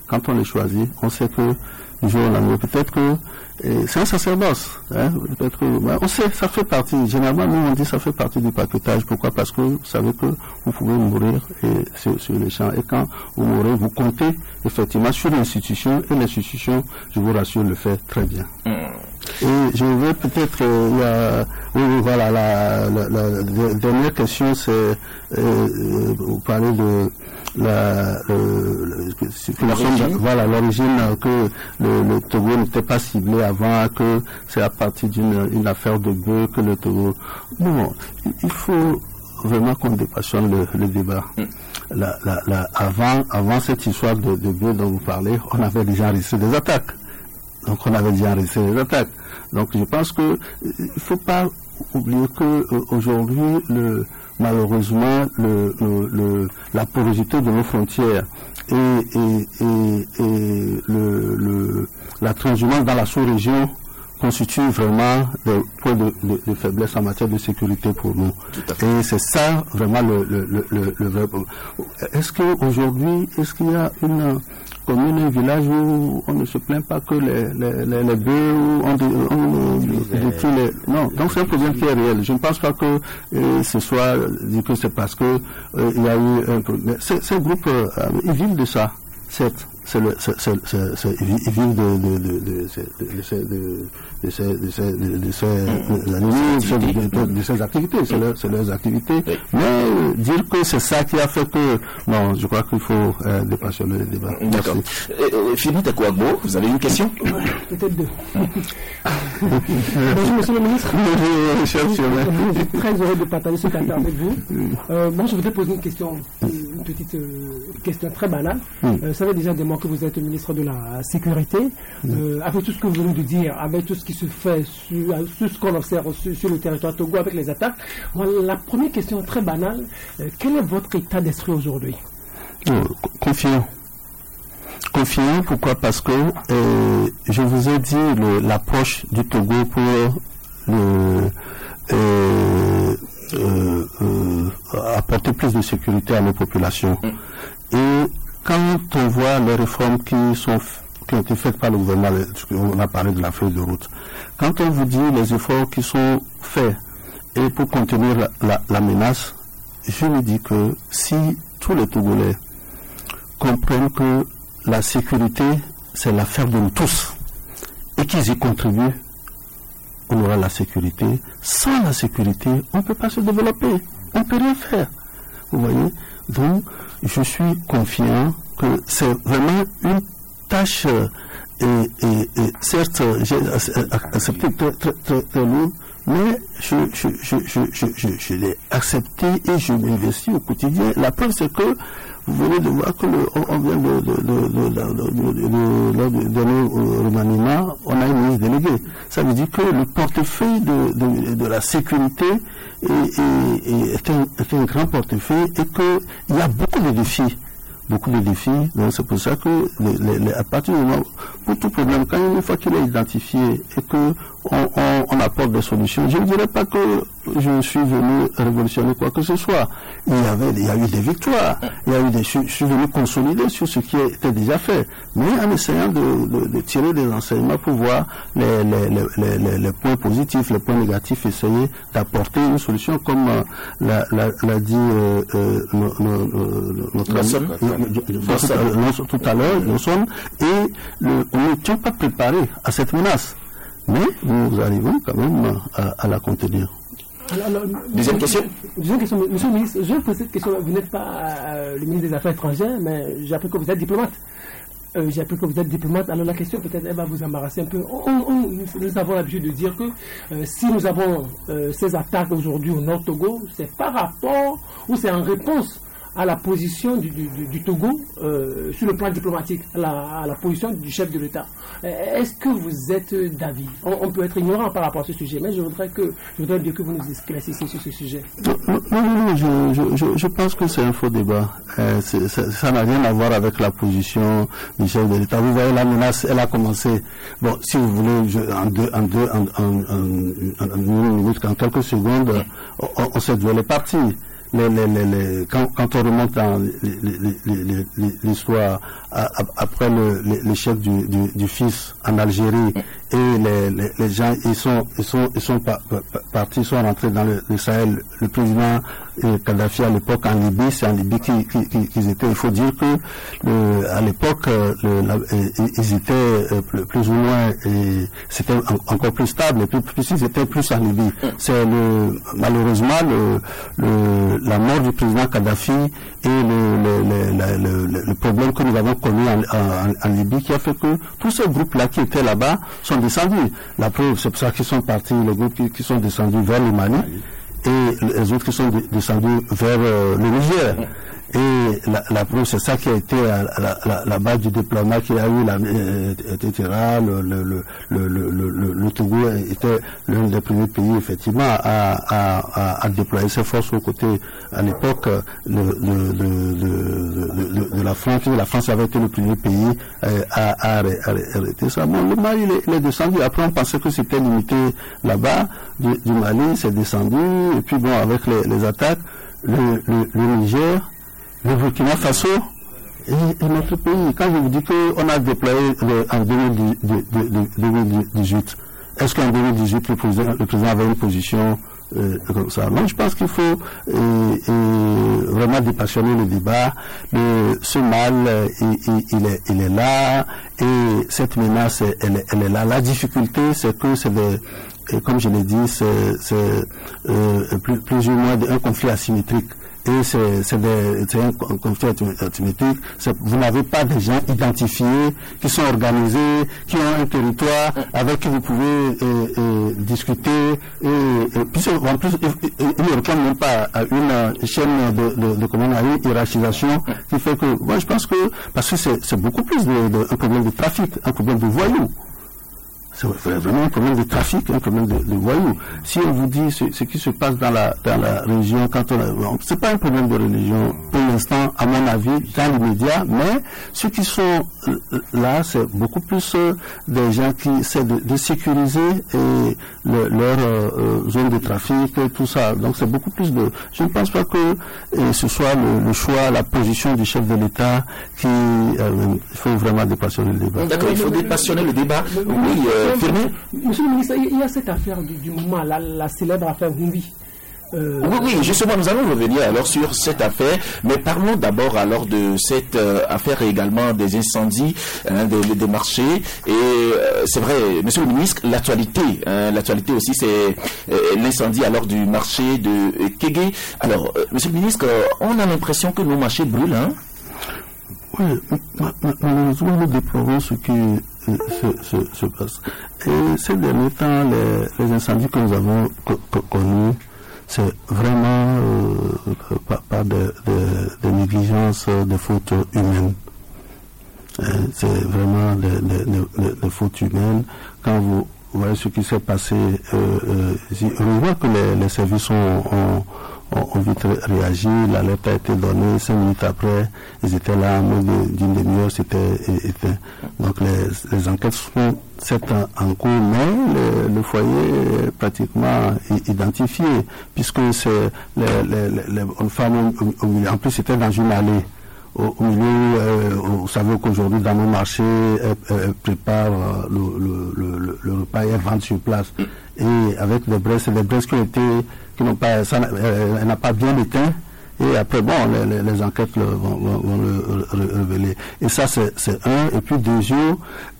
D: quand on les choisit, on sait que du jour au lendemain, peut-être que et c'est un sacerdoce. Hein, peut-être que, ben, on sait, ça fait partie. Généralement, nous on dit ça fait partie du paquetage. Pourquoi? Parce que vous savez que vous pouvez mourir et, sur, sur les champs. Et quand vous mourrez, vous comptez effectivement sur l'institution. Et l'institution, je vous rassure, le fait très bien. Mm. Et je vais peut-être, euh, il y a, oui, oui, voilà, la, la, la, la dernière question, c'est, euh, euh, vous parlez de la, le, le, que l'origine, voilà, l'origine, que le, le Togo n'était pas ciblé avant, que c'est à partir d'une une affaire de bœuf que le Togo. Bon, il faut vraiment qu'on dépassionne le, le débat. Mm. La, la, la, avant, avant cette histoire de, de bœuf dont vous parlez, on avait déjà enregistré des attaques. Donc on avait déjà enregistré des attaques. Donc je pense que il faut pas oublier que euh, aujourd'hui, le, malheureusement, le, le, le, la porosité de nos frontières et, et, et, et le, le, la transhumance dans la sous-région constitue vraiment des points de, de, de faiblesse en matière de sécurité pour nous. Et c'est ça vraiment le, le, le, le, le vrai problème. Est-ce qu'aujourd'hui, est-ce qu'il y a une commune, un village où on ne se plaint pas que les, les, les, les bœufs, on, on, on détruit les... Non, donc c'est un problème qui est réel. Je ne pense pas que euh, ce soit dit que c'est parce que euh, il y a eu un problème. Ces groupes, euh, ils vivent de ça, certes. C'est le, c'est, c'est, c'est, c'est, ils vivent de, de, de, de, de, de, ces, de, de ces, de ces, de, de ces, de, de, de ces activités, c'est, leur, c'est leurs activités. Oui. Mais euh, dire que c'est ça qui a fait que, non, je crois qu'il faut euh, dépassionner le débat.
A: D'accord. Euh, Philippe Akouagbo, vous avez une question?
B: Peut-être deux. Bonjour, monsieur le ministre.
D: Bonjour, cher Fiona.
B: Je suis très heureux de partager ce matin avec vous. Euh, moi, je voudrais poser une question, une petite euh, question très banale. Euh, ça fait déjà des mois que vous êtes ministre de la Sécurité. Euh, avec tout ce que vous venez de dire, avec tout ce qui se fait, sur, sur ce qu'on observe sur, sur le territoire Togo avec les attaques, moi, la première question très banale, euh, quel est votre état d'esprit aujourd'hui?
D: euh, Confiant. Confiant, pourquoi? Parce que euh, je vous ai dit le, l'approche du Togo pour le, euh, euh, euh, apporter plus de sécurité à nos populations. Et quand on voit les réformes qui sont qui ont été faites par le gouvernement, on a parlé de la feuille de route, quand on vous dit les efforts qui sont faits et pour contenir la, la, la menace, je me dis que si tous les Togolais comprennent que la sécurité, c'est l'affaire de nous tous et qu'ils y contribuent, on aura la sécurité. Sans la sécurité, on ne peut pas se développer, on ne peut rien faire. Vous voyez? Donc, je suis confiant que c'est vraiment une tâche, euh, et, et, et certes, j'ai accepté très, très, très, très lourd, mais je, je, je, je, je, je, je l'ai accepté et je m'investis au quotidien. La preuve, c'est que vous venez de voir que le, on vient de, de, de, de, de, de nos remaniements, on a une ministre déléguée. Ça veut dire que le portefeuille de, de, de la sécurité est, est, est, un, est un grand portefeuille et qu'il y a beaucoup de défis. Beaucoup de défis, donc c'est pour ça que les, les, les, à partir du moment, pour tout problème, quand une fois qu'il est identifié et que on, on, on apporte des solutions, je ne dirais pas que je suis venu révolutionner quoi que ce soit. Il y avait, il y a eu des victoires, il y a eu des, je, je suis venu consolider sur ce qui était déjà fait, mais en essayant de, de, de tirer des enseignements pour voir les, les, les, les, les points positifs, les points négatifs, essayer d'apporter une solution comme euh, l'a, l'a, l'a dit euh, euh, no, no, no, notre ami, tout, tout à l'heure, nous sommes, et le, on ne tient pas préparé à cette menace. Mais nous arrivons quand même à, à la contenir.
B: Alors, alors,
A: deuxième question.
B: Deuxième question, monsieur le ministre, je vais poser cette question. Vous n'êtes pas euh, le ministre des Affaires étrangères, mais j'ai appris que vous êtes diplomate. Euh, j'ai appris que vous êtes diplomate. Alors la question, peut-être, elle va vous embarrasser un peu. On, on, nous avons l'habitude de dire que euh, si nous avons euh, ces attaques aujourd'hui au Nord Togo, c'est par rapport ou c'est en réponse à la position du, du, du, du Togo euh, sur le plan diplomatique, à la, à la position du chef de l'État. Est-ce que vous êtes d'avis? on, on peut être ignorant par rapport à ce sujet, mais je voudrais que je voudrais bien que vous nous éclaircissiez sur ce sujet.
D: Non, non, non, je, je, je, je pense que c'est un faux débat. Euh, c'est, c'est, ça n'a rien à voir avec la position du chef de l'État. Vous voyez, la menace, elle a commencé. Bon, si vous voulez, je, en deux, en deux, en, en, en, en, en une minute, en quelques secondes, on, on sait d'où elle est partie. les, les, les, les, quand, quand on remonte dans l'histoire après le, l'échec du, du, du fils en Algérie, et les, les, les gens ils sont ils sont ils sont par, par, partis, sont rentrés dans le, le Sahel. Le président euh, Kadhafi à l'époque en Libye, c'est en Libye qu'ils qui, qui, qui étaient. Il faut dire que le, à l'époque euh, le, la, euh, ils étaient euh, plus, plus ou moins, et c'était en, encore plus stable, et plus, plus ils étaient plus en Libye. C'est le, malheureusement le, le, la mort du président Kadhafi et le, le, le, le, le, le problème que nous avons connu en, en, en Libye qui a fait que tous ces groupes-là qui étaient là-bas sont descendus. La preuve, c'est pour ça qu'ils sont partis, les groupes qui, qui sont descendus vers le Mali et les autres qui sont de, descendus vers euh, le Niger. Et la, la preuve, c'est ça qui a été à, à la, la, la base du déploiement qu'il y a eu, la, et cetera. Le, le, le, le, le, le, le Togo était l'un des premiers pays, effectivement, à, à, à, à déployer ses forces aux côtés, à l'époque, de, de, de, de, de, de la France. La France avait été le premier pays à, à, à arrêter ça. Bon, le Mali, il est, il est descendu. Après, on pensait que c'était limité là-bas. Du, du Mali, c'est descendu. Et puis, bon, avec les, les attaques, le, le, le Niger, le Burkina Faso et, et notre pays. Quand je vous dis qu'on a déployé le, en deux mille dix-huit, est-ce qu'en deux mille dix-huit, le président, le président avait une position euh, comme ça? Non, je pense qu'il faut euh, euh, vraiment dépassionner le débat. Le, ce mal, euh, il, il, est, il est là, et cette menace, elle, elle est là. La difficulté, c'est que c'est des... Et comme je l'ai dit, c'est euh, plus, plus ou moins un conflit asymétrique. Et c'est un conflit asymétrique. Vous n'avez pas des gens identifiés, qui sont organisés, qui ont un territoire avec qui vous pouvez euh, euh, discuter. Et, et puis en plus, ils ne réclament même pas à une chaîne de, de, de comment on a une hiérarchisation qui fait que, moi je pense que, parce que c'est beaucoup plus de, de, un problème de trafic, un problème de voyous. C'est vraiment un problème de trafic, un problème de, de voyous. Si on vous dit ce, ce qui se passe dans la, dans la région, quand on c'est pas un problème de religion, pour l'instant, à mon avis, dans l'immédiat, mais ceux qui sont là, c'est beaucoup plus euh, des gens qui essaient de, de sécuriser et le, leur euh, zone de trafic, et tout ça. Donc c'est beaucoup plus de... Je ne pense pas que et ce soit le, le choix, la position du chef de l'État qui... Euh, il faut vraiment dépassionner le débat.
A: D'accord, il faut dépassionner le débat. Oui, euh,
B: Monsieur le ministre, il y a cette affaire du, du moment, la, la célèbre affaire Gumbi.
A: Euh... Oui, oui, justement, nous allons revenir alors sur cette affaire, mais parlons d'abord alors de cette euh, affaire et également des incendies hein, des, des marchés. Et euh, c'est vrai, monsieur le ministre, l'actualité, hein, l'actualité aussi, c'est euh, l'incendie alors du marché de euh, Kégué. Alors, euh, monsieur le ministre, euh, on a l'impression que nos marchés brûlent, hein?
D: Oui, malheureusement, nous déplorons ce qui se, se, se passe. Et ces derniers temps, les, les incendies que nous avons co co connus, c'est vraiment euh, par, par des de, de négligences, des fautes humaines. C'est vraiment des de, de, de fautes humaines. Quand vous voyez ce qui s'est passé, euh, euh, ici, on voit que les, les services ont, ont ont vite réagi, l'alerte a été donnée, cinq minutes après, ils étaient là, en moins d'une demi-heure, c'était éteint. Donc les, les enquêtes sont certes en cours, mais le, le foyer est pratiquement identifié, puisque c'est les, les, les, les femmes au, au milieu, en plus c'était dans une allée. Au, au milieu, euh, vous savez qu'aujourd'hui dans nos marchés, elles, elles préparent le, le, le, le repas et elles vendent sur place. Et avec des braises, c'est des braises qui ont été, qui n'ont pas, ça, euh, elle n'a pas bien éteint. Et après, bon, les, les, les enquêtes le, vont, vont, vont le, le révéler. Et ça, c'est un. Et puis, deuxième,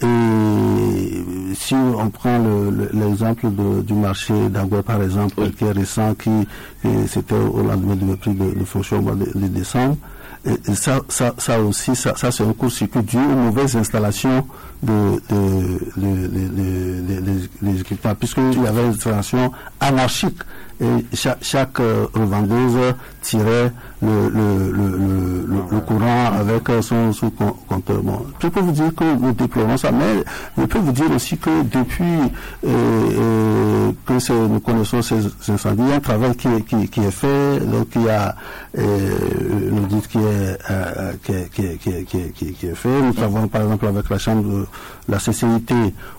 D: et si on prend l'exemple le, du marché d'Agoué, par exemple, oui, qui est récent, qui, qui c'était au lendemain du mépris de, de fonction au mois de, de décembre, et, et ça, ça, ça aussi, ça, ça c'est un court-circuit dû aux mauvaises installations de, de, de, de, de, de, de équipements, puisqu'il y avait une installation anarchique. Et chaque, chaque euh, revendeuse tirait le, le, le, le, le courant avec son, son compteur. Bon, je peux vous dire que nous déplorons ça, mais je peux vous dire aussi que depuis euh, euh, que nous connaissons ces incendies, il y a un travail qui est, qui, qui est fait, donc il y a euh, l'audit qui est, euh, qui, est, qui, est, qui, est, qui, est, qui, est, qui est fait. Nous travaillons par exemple avec la chambre de la C C I T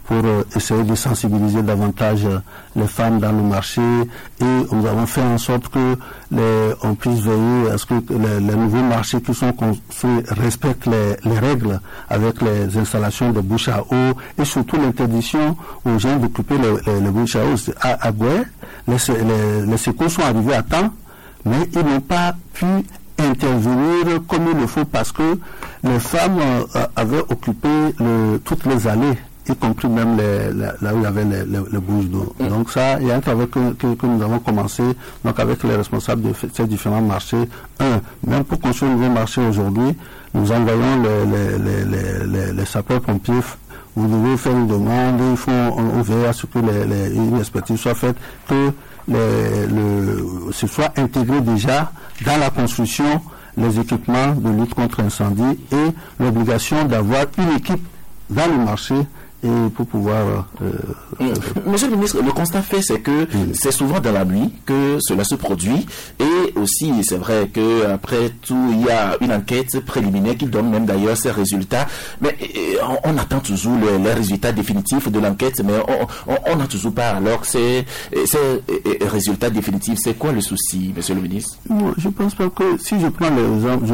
D: pour euh, essayer de sensibiliser davantage euh, les femmes dans le marché, et nous avons fait en sorte que les, on puisse veiller à ce que les, les nouveaux marchés qui sont construits respectent les, les règles avec les installations de bouche à eau et surtout l'interdiction aux gens d'occuper les, les, les bouches à eau. À, à Goué, les, les, les secours sont arrivés à temps, mais ils n'ont pas pu intervenir comme il le faut parce que les femmes euh, avaient occupé le, toutes les allées, y compris même les, les, là où il y avait les, les, les bouches d'eau. Mm. Donc ça, il y a un travail que, que, que nous avons commencé donc avec les responsables de ces différents marchés. Un, même pour construire un nouveau marché aujourd'hui, nous envoyons les, les, les, les, les, les sapeurs-pompiers. Vous devez faire une demande, il faut ouvrir à ce que les, les, une expertise soit faite, que les, le, ce soit intégré déjà dans la construction les équipements de lutte contre l'incendie et l'obligation d'avoir une équipe dans le marché et pour pouvoir... Euh,
A: mmh. Monsieur le ministre, le constat fait, c'est que mmh. c'est souvent dans la nuit que cela se produit, et aussi, c'est vrai qu'après tout, il y a une enquête préliminaire qui donne même d'ailleurs ses résultats, mais on, on attend toujours les, les résultats définitifs de l'enquête, mais on n'a toujours pas. Alors, ces, ces résultats définitifs, c'est quoi le souci, monsieur le ministre?
D: Moi, je pense pas que, si je prends l'exemple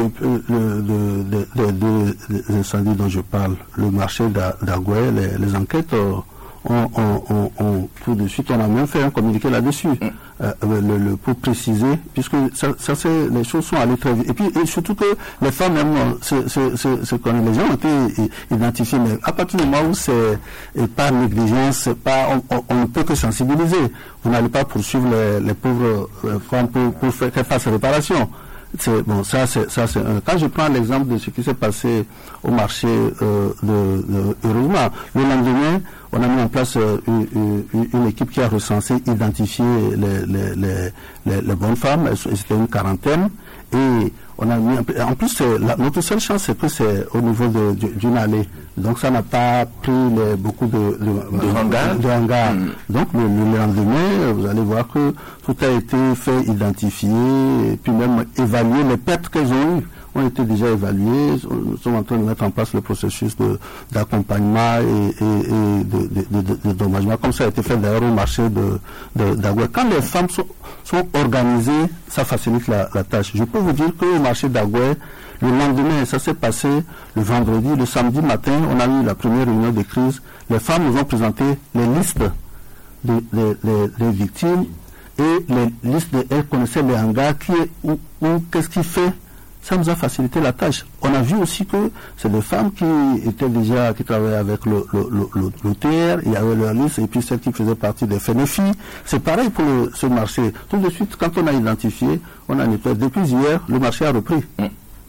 D: des deux incendies dont je parle, le marché d'Agoué, les les enquêtes euh, ont, ont, ont, ont tout de suite, on a même fait un communiqué là-dessus mm. euh, le, le, pour préciser, puisque ça, ça c'est, les choses sont allées très vite. Et puis et surtout que les femmes même, se, se, se, se connaissent, les gens ont été identifiés, mais à partir du moment où c'est pas négligence, c'est pas, on, on, on ne peut que sensibiliser. Vous n'allez pas poursuivre les, les pauvres femmes pour, pour faire qu'elles fassent réparation. C'est, bon, ça, c'est, ça, c'est un. Quand je prends l'exemple de ce qui s'est passé au marché, euh, de, de, heureusement, le lendemain, on a mis en place euh, une, une, une équipe qui a recensé, identifié les, les, les, les, les bonnes femmes. C'était une quarantaine. Et on a mis, en plus, c'est, la, notre seule chance, c'est que c'est au niveau de, de, d'une allée. Donc, ça n'a pas pris les, beaucoup de, de,
A: de hangars.
D: De hangars. Mmh. Donc, le, le lendemain, vous allez voir que tout a été fait, identifié, et puis même évaluer les pertes qu'elles ont eues. Ont été déjà évaluées. Nous sommes en train de mettre en place le processus de, d'accompagnement et, et, et de, de, de, de dommagement, comme ça a été fait d'ailleurs au marché de, de, d'Agoué. Quand les femmes sont, sont organisées, ça facilite la, la tâche. Je peux vous dire qu'au marché d'Agoué, le lendemain, ça s'est passé le vendredi, le samedi matin, on a eu la première réunion de crise. Les femmes nous ont présenté les listes des de, de, de victimes et les listes, de, elles connaissaient les hangars, qui est, où, où, qu'est-ce qui fait. Ça nous a facilité la tâche. On a vu aussi que c'est des femmes qui étaient déjà, qui travaillaient avec le, le, le, le T R, il y avait leur liste, et puis celles qui faisaient partie des FENEFI. C'est pareil pour le, ce marché. Tout de suite, quand on a identifié, on a nettoyé. Depuis hier, le marché a repris. Mm. Je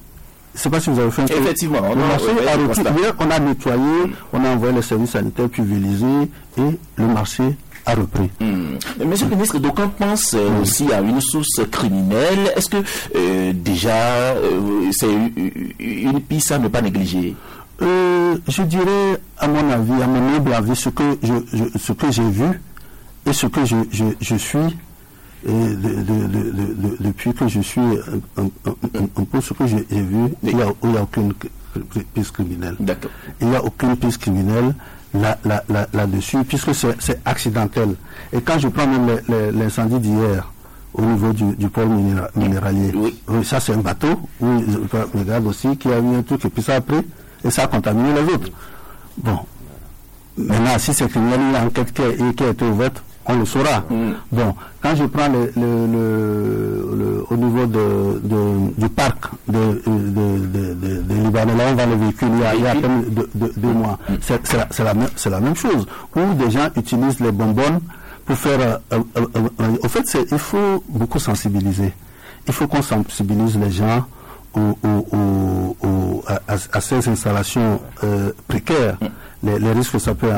D: ne sais pas si vous avez fait un truc.
A: Effectivement.
D: Le marché
A: oui,
D: a repris. Hier, on a nettoyé, mm. on a envoyé les services sanitaires pulvérisés, et le marché a repris.
A: Mmh. Monsieur le ministre, d'aucuns pensent euh, mmh. aussi à une source criminelle. Est-ce que euh, déjà euh, c'est une piste à ne pas négliger?
D: euh, Je dirais, à mon avis, à mon humble avis, ce que je, je, ce que j'ai vu et ce que je, je, je suis, et de, de, de, de, depuis que je suis un, un, un, un peu ce que j'ai vu, il n'y a, a aucune piste criminelle.
A: D'accord.
D: Il n'y a aucune piste criminelle. Là, là, là, là-dessus, puisque c'est, c'est accidentel. Et quand je prends même le, le, l'incendie d'hier, au niveau du, du pôle minéra, minéralier, oui. oui, ça c'est un bateau, où je regarde aussi, qui a mis un truc, et puis ça a pris, et ça a contaminé les autres. Bon. Maintenant, si c'est criminel, il y a une enquête qui a, qui a été ouverte, on le saura. Mm. Bon, quand je prends le, le, le, le, au niveau de, de, du parc de, de, de, de, de Libanais, là on va le véhicule, il y a, il y a à peine deux, deux, deux mois. Mm. C'est, c'est, la, c'est, la même, c'est la même chose, où des gens utilisent les bonbonnes pour faire... Euh, euh, euh, euh, au fait, c'est, il faut beaucoup sensibiliser. Il faut qu'on sensibilise les gens au, au, au, au, à, à ces installations euh, précaires. Mm. Les, les risques que ça peut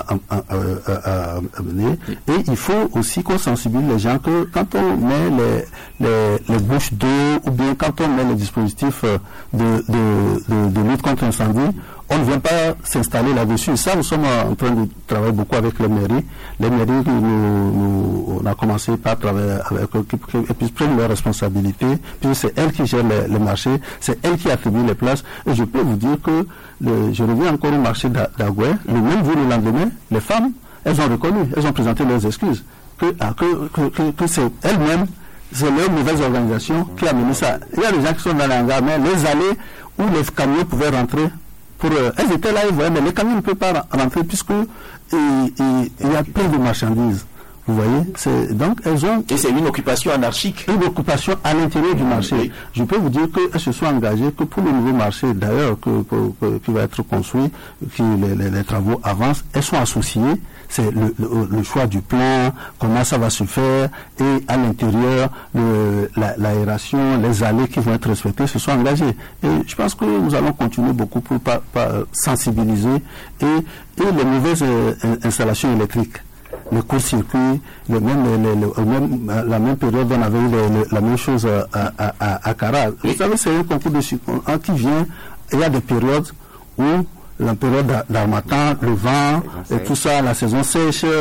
D: amener. Et il faut aussi qu'on sensibilise les gens que quand on met les, les, les bouches d'eau ou bien quand on met les dispositifs de, de, de, de lutte contre l'incendie, on ne vient pas s'installer là-dessus. Ça, nous sommes en train de travailler beaucoup avec les mairies. Les mairies, nous, nous, on a commencé par travailler avec eux, et puis prennent leurs responsabilités, puis c'est elles qui gèrent les, les marchés, c'est elles qui attribuent les places. Et je peux vous dire que, le, je reviens encore au marché d'Agoué, le même jour, le lendemain, les femmes, elles ont reconnu, elles ont présenté leurs excuses, que, que, que, que, que c'est elles-mêmes, c'est leur mauvaise organisation qui a mené ça. Il y a des gens qui sont dans l'hangar, mais les allées où les camions pouvaient rentrer, pour, euh, elles étaient là, ils voyaient, mais les camions ne peuvent pas rentrer puisque il, il, il y a plein de marchandises. Vous voyez, c'est, donc elles ont...
A: Et c'est une occupation anarchique.
D: Une occupation à l'intérieur du marché.
A: Oui.
D: Je peux vous dire qu'elles se sont engagées, que pour le nouveau marché, d'ailleurs, que, que, que, qui va être construit, que les, les, les travaux avancent, elles sont associées. C'est le, le, le choix du plan, comment ça va se faire, et à l'intérieur, le, la, l'aération, les allées qui vont être respectées se sont engagées. Et je pense que nous allons continuer beaucoup pour pas, pas sensibiliser et, et les mauvaises euh, installations électriques. Le court-circuit, le même, le, le, même, la même période, on avait eu le, le, la même chose à, à, à, à Cara. Vous savez, c'est un concours de circuit qui vient, il y a des périodes où, la période d'harmattan, le vent, et tout ça, la saison sèche, et,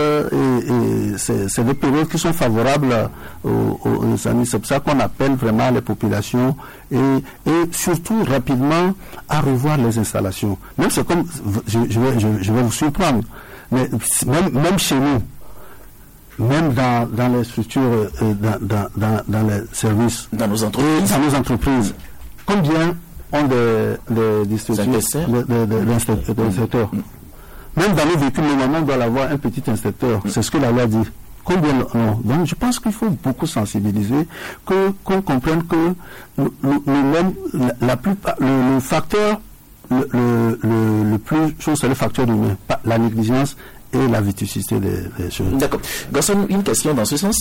D: et c'est, c'est des périodes qui sont favorables aux, aux amis. C'est pour ça qu'on appelle vraiment les populations et, et surtout rapidement à revoir les installations. Même c'est comme, je, je, vais, je, je vais vous surprendre, mais même, même chez nous, même dans, dans les structures, euh, dans, dans, dans, dans les services,
A: dans nos entreprises,
D: dans nos entreprises, combien ont des, des distributeurs, des, des, des inspecteurs. Mm. Même dans les véhicules, normalement, on doit avoir un petit inspecteur. Mm. C'est ce que la loi dit. Combien non. Donc, je pense qu'il faut beaucoup sensibiliser, que, qu'on comprenne que le, le, le même, la, la plupart, le, le facteur, le, le, le, le plus chose, c'est le facteur humain, pas la négligence et la vétusté des, des choses.
A: D'accord. Garçon, une question dans ce sens?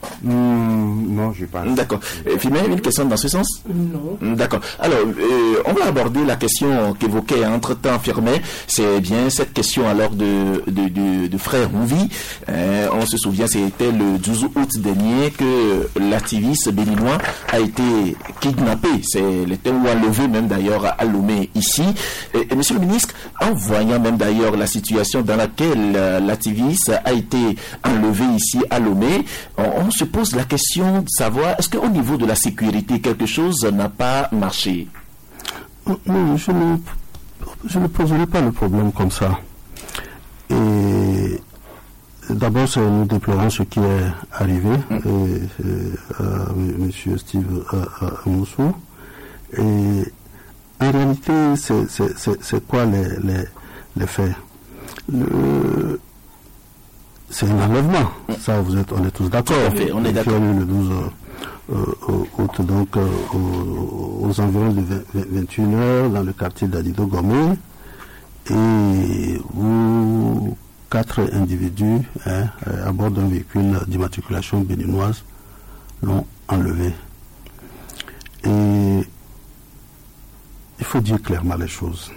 C: Mmh, non, je pense.
A: D'accord. Philomène, une question dans ce sens?
B: Non.
A: D'accord. Alors, euh, on va aborder la question qu'évoquait entre-temps Firmin. C'est bien cette question alors de, de, de, de frère Ouvi. Euh, on se souvient, c'était le douze août dernier que l'activiste béninois a été kidnappé. C'est le terme ou enlevé même d'ailleurs à Lomé ici. Et, et monsieur le ministre, en voyant même d'ailleurs la situation dans laquelle euh, l'activiste a été enlevé ici à Lomé, on, on se pose la question de savoir est-ce qu'au niveau de la sécurité quelque chose n'a pas marché?
D: Non, je ne, je ne poserai pas le problème comme ça. Et d'abord, nous déplorons ce qui est arrivé, mmh. et, et, à M. Steve Moussou. Et en réalité, c'est, c'est, c'est, c'est quoi les, les, les faits? Le, c'est un enlèvement. Ça, vous êtes, on est tous d'accord.
A: Fait, on est d'accord.
D: Il y a eu le douze août, donc, euh, aux, aux environs de vingt et une heures, dans le quartier d'Adido Gomé, et où quatre individus, hein, à bord d'un véhicule d'immatriculation béninoise, l'ont enlevé. Et il faut dire clairement les choses.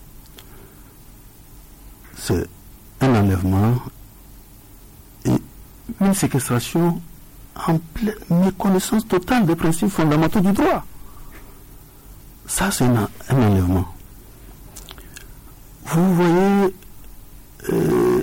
D: C'est un enlèvement et une séquestration en pleine méconnaissance totale des principes fondamentaux du droit. Ça, c'est un, un enlèvement. Vous voyez, euh,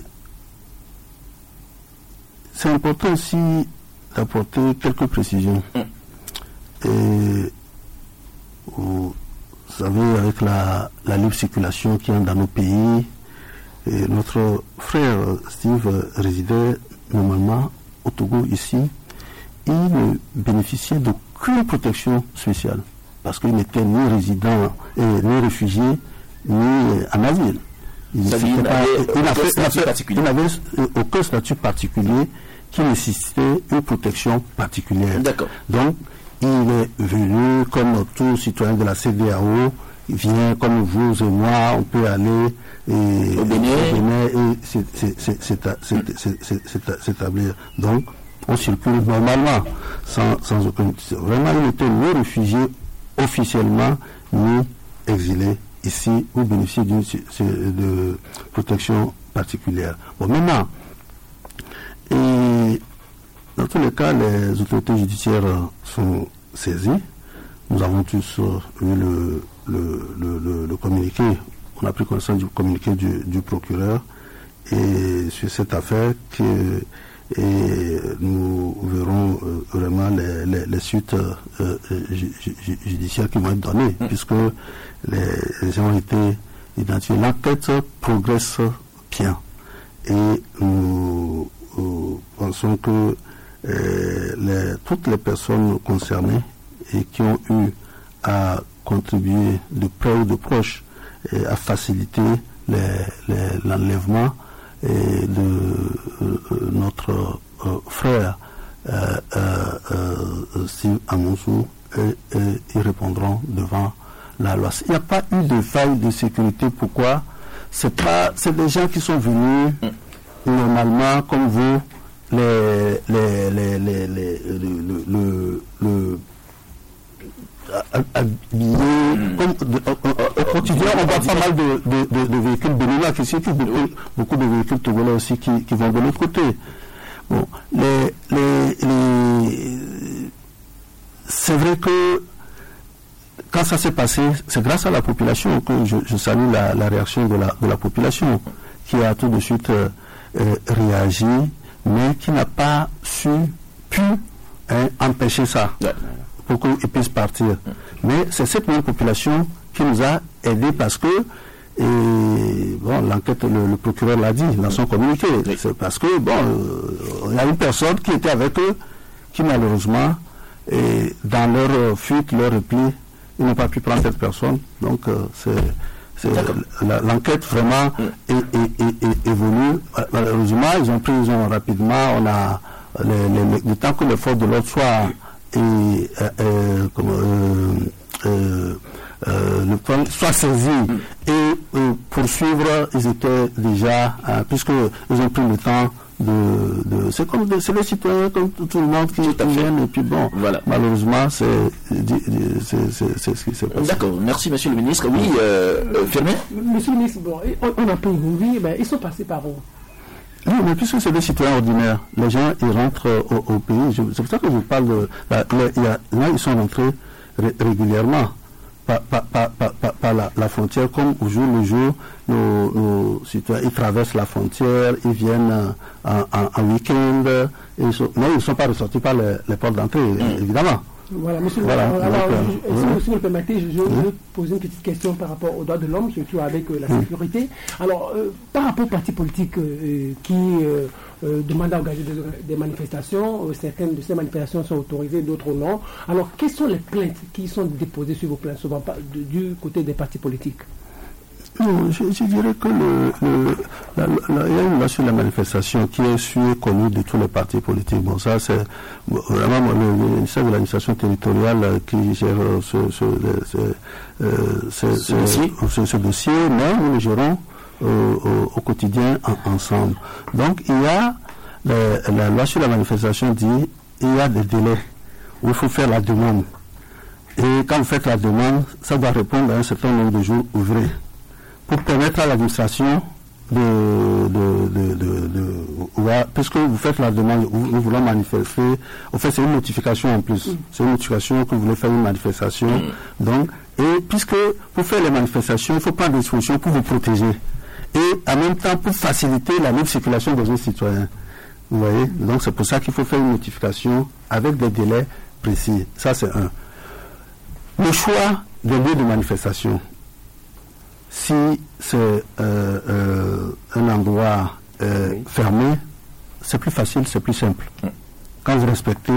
D: c'est important aussi d'apporter quelques précisions. Et vous savez, avec la, la libre circulation qui est dans nos pays, et notre frère Steve résidait normalement au Togo ici. Il ne bénéficiait d'aucune protection spéciale parce qu'il n'était ni résident, et, ni réfugié, ni en asile. Il n'avait aucun statut particulier qui nécessitait une protection particulière.
A: D'accord.
D: Donc, il est venu comme tout citoyen de la C D A O. Il vient comme vous et moi, on peut aller et,
A: au Bénin
D: et s'établir. Donc, on circule normalement, sans, sans aucun... Vraiment, il n'était ni réfugié officiellement, ni exilé ici, ou bénéficier d'une de protection particulière. Bon, maintenant, et dans tous les cas, les autorités judiciaires sont saisies. Nous avons tous eu le Le, le, le, le communiqué on a pris connaissance du communiqué du, du procureur et sur cette affaire que et nous verrons euh, vraiment les, les, les suites euh, ju, ju, judiciaires qui vont être données, mmh. puisque les, les gens ont été identifiés. L'enquête progresse bien et nous euh, pensons que euh, les, toutes les personnes concernées et qui ont eu à contribuer de près ou de proche et à faciliter les, les, l'enlèvement et de euh, notre euh, frère euh, euh, Steve Amonsou, et, et ils répondront devant la loi. Il n'y a pas eu de faille de sécurité. Pourquoi? C'est pas, c'est des gens qui sont venus normalement comme vous, les, les, les, les, les, le, le, le habillés au quotidien. On voit pas mal de, de, de, de véhicules béninois qui circulent, beaucoup, beaucoup de véhicules togolais aussi qui, qui vont de l'autre côté. Bon, les, les, les... c'est vrai que quand ça s'est passé, c'est grâce à la population que je, je salue la, la réaction de la, de la population qui a tout de suite euh, euh, réagi, mais qui n'a pas su, pu hein, empêcher ça. Ouais. Pour qu'ils puissent partir. Mais c'est cette même population qui nous a aidés parce que, et bon, l'enquête, le, le procureur l'a dit dans son communiqué, oui. C'est parce que, bon, il euh, y a une personne qui était avec eux, qui malheureusement, et dans leur fuite, leur repli, ils n'ont pas pu prendre cette personne. Donc, euh, c'est, c'est la, l'enquête vraiment est, est, est, est évolue. Malheureusement, ils ont pris, ils ont rapidement, on a, les, les, les, le temps que les forces de l'ordre soient et euh, euh, comme, euh, euh, euh, le point soit saisi mm. et euh, poursuivre, ils étaient déjà, euh, puisque ils ont pris le temps de, de c'est comme de, c'est les citoyens comme tout, tout le monde qui, qui viennent et puis bon, voilà. Malheureusement c'est c'est, c'est, c'est ce qui s'est passé.
A: D'accord, merci monsieur le ministre. Oui, euh, euh, Firmin.
B: Monsieur le ministre, bon, on, on a pris une vie, ben, ils sont passés par où?
D: Oui, mais puisque c'est des citoyens ordinaires, les gens, ils rentrent au, au pays. Je, c'est pour ça que je vous parle de... Là, il y a, là ils sont rentrés ré, régulièrement par, par, par, par, par, par la, la frontière, comme au jour le jour, nos, nos citoyens, ils traversent la frontière, ils viennent en, en, en week-end, ils sont, mais ils ne sont pas ressortis par les, les portes d'entrée, mmh. évidemment.
B: Voilà, monsieur voilà, alors, alors, alors, je, si, oui. si vous le permettez, je, je oui. veux poser une petite question par rapport aux droits de l'homme, surtout avec euh, la oui. sécurité. Alors, euh, par rapport aux partis politiques euh, qui euh, euh, demandent à organiser des, des manifestations, euh, certaines de ces manifestations sont autorisées, d'autres non. Alors, quelles sont les plaintes qui sont déposées sur vos plaintes, souvent pas, de, du côté des partis politiques?
D: Non, je, je dirais que le, le, la, la, il y a une loi sur la manifestation qui est sûre, connue de tous les partis politiques. Bon, ça, c'est bon, vraiment le, le ministère de l'administration territoriale qui gère ce, ce, ce, euh, ce, ce, dossier. ce, ce dossier, mais nous le gérons euh, au, au quotidien en, ensemble. Donc, il y a, le, la loi sur la manifestation dit, il y a des délais où il faut faire la demande. Et quand vous faites la demande, ça doit répondre à un certain nombre de jours ouvrés, pour permettre à l'administration de, de, de, de, de ouais, puisque vous faites la demande, nous voulons manifester, en fait c'est une notification en plus, mm. c'est une notification que vous voulez faire une manifestation, mm. donc, et puisque pour faire les manifestations, il faut prendre des dispositions pour vous protéger, et en même temps pour faciliter la libre circulation des autres citoyens, vous voyez, mm. donc c'est pour ça qu'il faut faire une notification avec des délais précis, ça c'est un. Le choix des lieux de manifestation, si c'est euh, euh, un endroit euh, oui. fermé, c'est plus facile, c'est plus simple. Mm. Quand vous respectez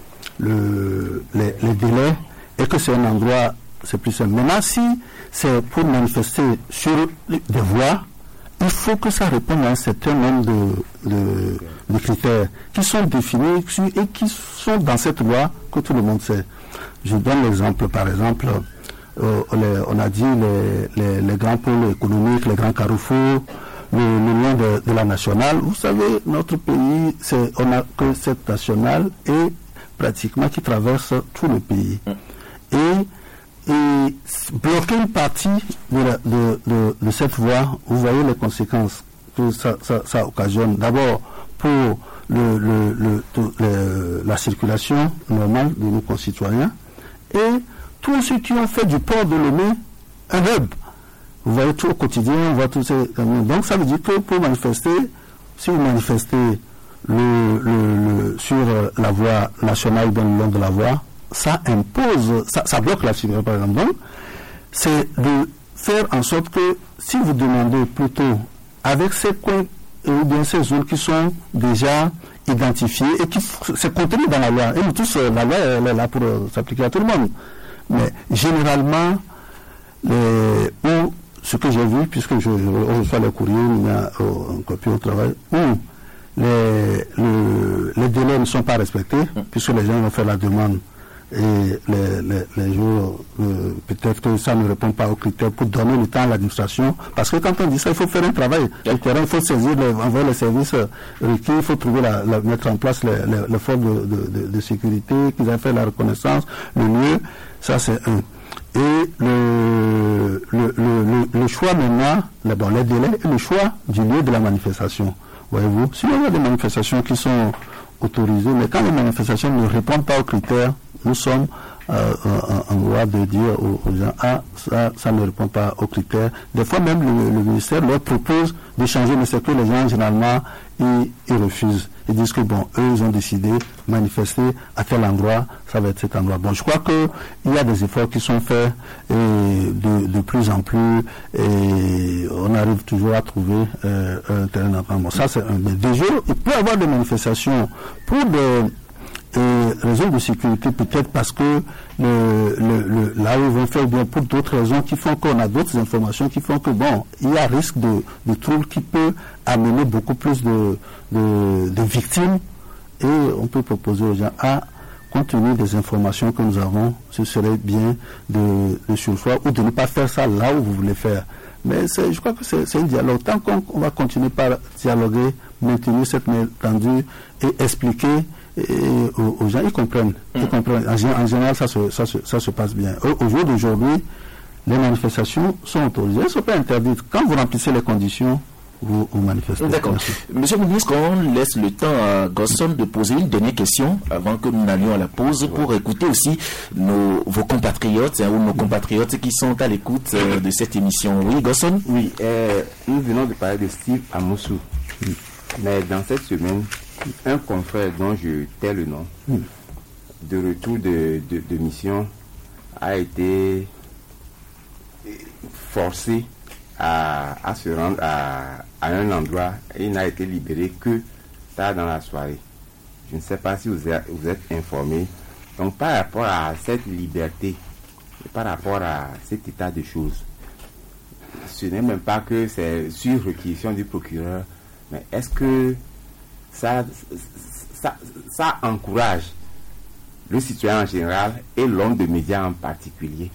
D: le, les, les délais et que c'est un endroit, c'est plus simple. Maintenant, si c'est pour manifester sur des voies, il faut que ça réponde à un certain nombre de, de, de critères qui sont définis et qui sont dans cette loi que tout le monde sait. Je donne l'exemple, par exemple, Euh, les, on a dit les, les, les grands pôles économiques, les grands carrefours, le, le long de, de la nationale. Vous savez, notre pays, c'est, on n'a que cette nationale et pratiquement qui traverse tout le pays. Et, et bloquer une partie de, la, de, de, de cette voie, vous voyez les conséquences que ça, ça, ça occasionne. D'abord, pour le, le, le, tout, le, la circulation normale de nos concitoyens et tous ceux qui ont fait du port de Lomé un hub. Vous voyez tout au quotidien, on voit tous ces camions. Donc ça veut dire que pour manifester, si vous manifestez le, le, le, sur la voie nationale dans le long de la voie, ça impose, ça, ça bloque la circulation par exemple. Donc, c'est de faire en sorte que si vous demandez plutôt avec ces coins ou bien ces zones qui sont déjà identifiées et qui c'est contenu dans la loi, et nous tous, la loi elle est là pour s'appliquer à tout le monde. Mais généralement, les, ou ce que j'ai vu, puisque je, je reçois les courriers, il y a un copie au travail, où les, le, les délais ne sont pas respectés, puisque les gens vont faire la demande et les, les, les jours, euh, peut-être que ça ne répond pas aux critères pour donner le temps à l'administration, parce que quand on dit ça, il faut faire un travail. Le terrain, il faut saisir, les, envoyer les services requis, il faut trouver la, la, mettre en place les, les, les forces de, de, de, de sécurité, qu'ils aient fait la reconnaissance, le lieu, ça c'est un. Et le, le, le, le, le choix maintenant, là, bon, les délais et le choix du lieu de la manifestation. Voyez-vous, si on a des manifestations qui sont autorisées, mais quand les manifestations ne répondent pas aux critères, nous sommes euh, en, en droit de dire aux, aux gens, ah, ça, ça ne répond pas aux critères. Des fois même, le, le ministère leur propose de changer, mais c'est que les gens, généralement, ils, ils refusent. Ils disent que, bon, eux, ils ont décidé de manifester à tel endroit, ça va être cet endroit. Bon, je crois qu'il y a des efforts qui sont faits et de, de plus en plus, et on arrive toujours à trouver euh, un terrain d'entente. Bon, ça, c'est un des jours. Il peut y avoir des manifestations pour des euh, raisons de sécurité, peut-être parce que le, le, le, là où ils vont faire, bien pour d'autres raisons qui font qu'on a d'autres informations qui font que, bon, il y a risque de, de trouble qui peut amener beaucoup plus de, de, de victimes, et on peut proposer aux gens, ah, compte tenu des informations que nous avons, ce serait bien de, de sursoir ou de ne pas faire ça là où vous voulez faire. Mais c'est, je crois que c'est, c'est un dialogue. Tant qu'on on va continuer par dialoguer, maintenir cette main tendue et expliquer et, aux, aux gens, ils comprennent. Ils comprennent. En, en général, ça se, ça, se, ça se passe bien. Au, au jour d'aujourd'hui, les manifestations sont autorisées. Elles ne sont pas interdites. Quand vous remplissez les conditions, vous, vous manifestez.
A: D'accord. Merci. Monsieur le ministre, on laisse le temps à Gosson de poser une dernière question avant que nous n'allions à la pause pour écouter aussi nos, vos compatriotes hein, ou nos compatriotes qui sont à l'écoute euh, de cette émission. Oui, Gosson?
C: Oui, euh, nous venons de parler de Steve Amoussou. Oui. Mais dans cette semaine, un confrère dont je tais le nom, oui. de retour de, de, de mission, a été forcé à, à se rendre à, à un endroit et il n'a été libéré que tard dans la soirée. Je ne sais pas si vous êtes, vous êtes informé. Donc par rapport à cette liberté, et par rapport à cet état de choses, ce n'est même pas que c'est sur réquisition du procureur, mais est-ce que ça, ça, ça encourage le citoyen en général et l'homme de médias en particulier?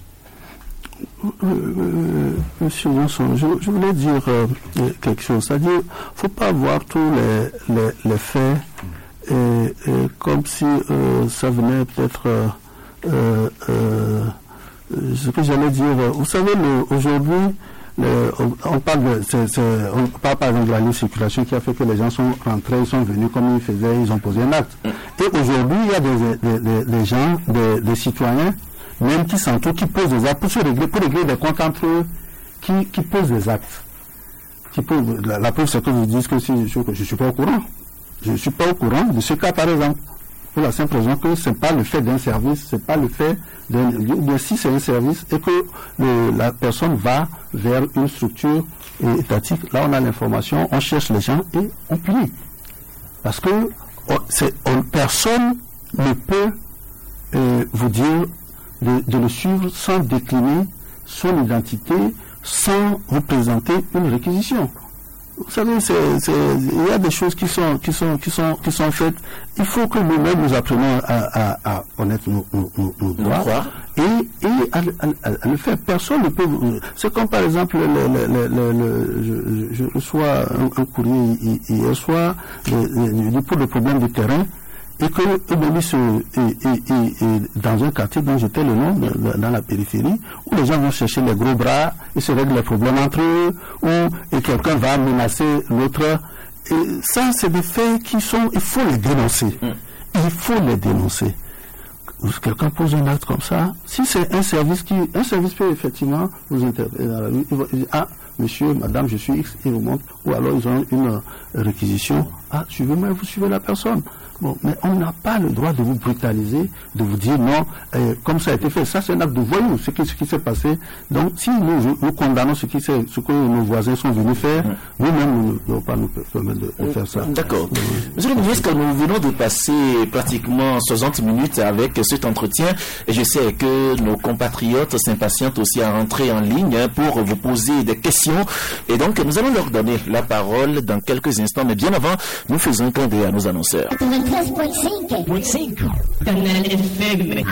D: Euh, Monsieur Johnson, je, je voulais dire euh, quelque chose. C'est-à-dire, il ne faut pas voir tous les, les, les faits et, et comme si euh, ça venait peut-être euh, euh, ce que j'allais dire. Vous savez, le, aujourd'hui, le, on, on parle de, c'est, c'est, on parle par exemple de la libre circulation qui a fait que les gens sont rentrés, ils sont venus comme ils faisaient, ils ont posé un acte. Et aujourd'hui, il y a des, des, des, des gens, des, des citoyens, même qui s'entourent, qui posent des actes pour se régler, pour régler des comptes entre eux, qui, qui posent des actes. Qui posent, la, la preuve, c'est que vous dites que si je ne suis pas au courant. Je ne suis pas au courant de ce cas, par exemple. Pour la simple raison que ce n'est pas le fait d'un service, c'est pas le fait d'un. Ou bien si c'est un service et que le, la personne va vers une structure étatique, là on a l'information, on cherche les gens et on punit. Parce que on, c'est, on, personne ne peut euh, vous dire de, de le suivre sans décliner son identité, sans vous présenter une réquisition. Vous savez, c'est, c'est, il y a des choses qui sont, qui sont, qui sont, qui sont faites. Il faut que nous-mêmes nous apprenions à, à, à connaître nos, nos, nos, nos droits et, et à, à, à le faire. Personne ne peut. C'est comme par exemple, le, le, le, le, le, je, je reçois un, un courrier hier soir pour le problème du terrain. Et que eux se, et, et, et, et dans un quartier dont j'étais le nom, dans la périphérie, où les gens vont chercher les gros bras et se règlent les problèmes entre eux, où et quelqu'un va menacer l'autre. Et ça, c'est des faits qui sont, il faut les dénoncer. Il faut les dénoncer. quelqu'un pose un acte comme ça, si c'est un service qui, un service peut effectivement vous interpeller dans la rue, il va dire, ah, monsieur, madame, je suis X, et vous montrent, ou alors ils ont une euh, réquisition, ah, suivez-moi, vous suivez la personne. Bon, mais on n'a pas le droit de vous brutaliser, de vous dire non, euh, comme ça a été fait. Ça, c'est un acte de voyou, ce qui, ce qui s'est passé. Donc, si nous, nous condamnons ce, qui ce que nos voisins sont venus faire, mmh. nous-mêmes, nous ne pouvons pas nous permettre de, de faire ça.
A: D'accord. Mmh. Monsieur le ministre, nous venons de passer pratiquement soixante minutes avec cet entretien, et je sais que nos compatriotes s'impatientent aussi à rentrer en ligne hein, pour vous poser des questions. Et donc, nous allons leur donner la parole dans quelques instants. Mais bien avant, nous faisons un clin d'œil à nos annonceurs.
E: quatre-vingt-treize point cinq Canal F M.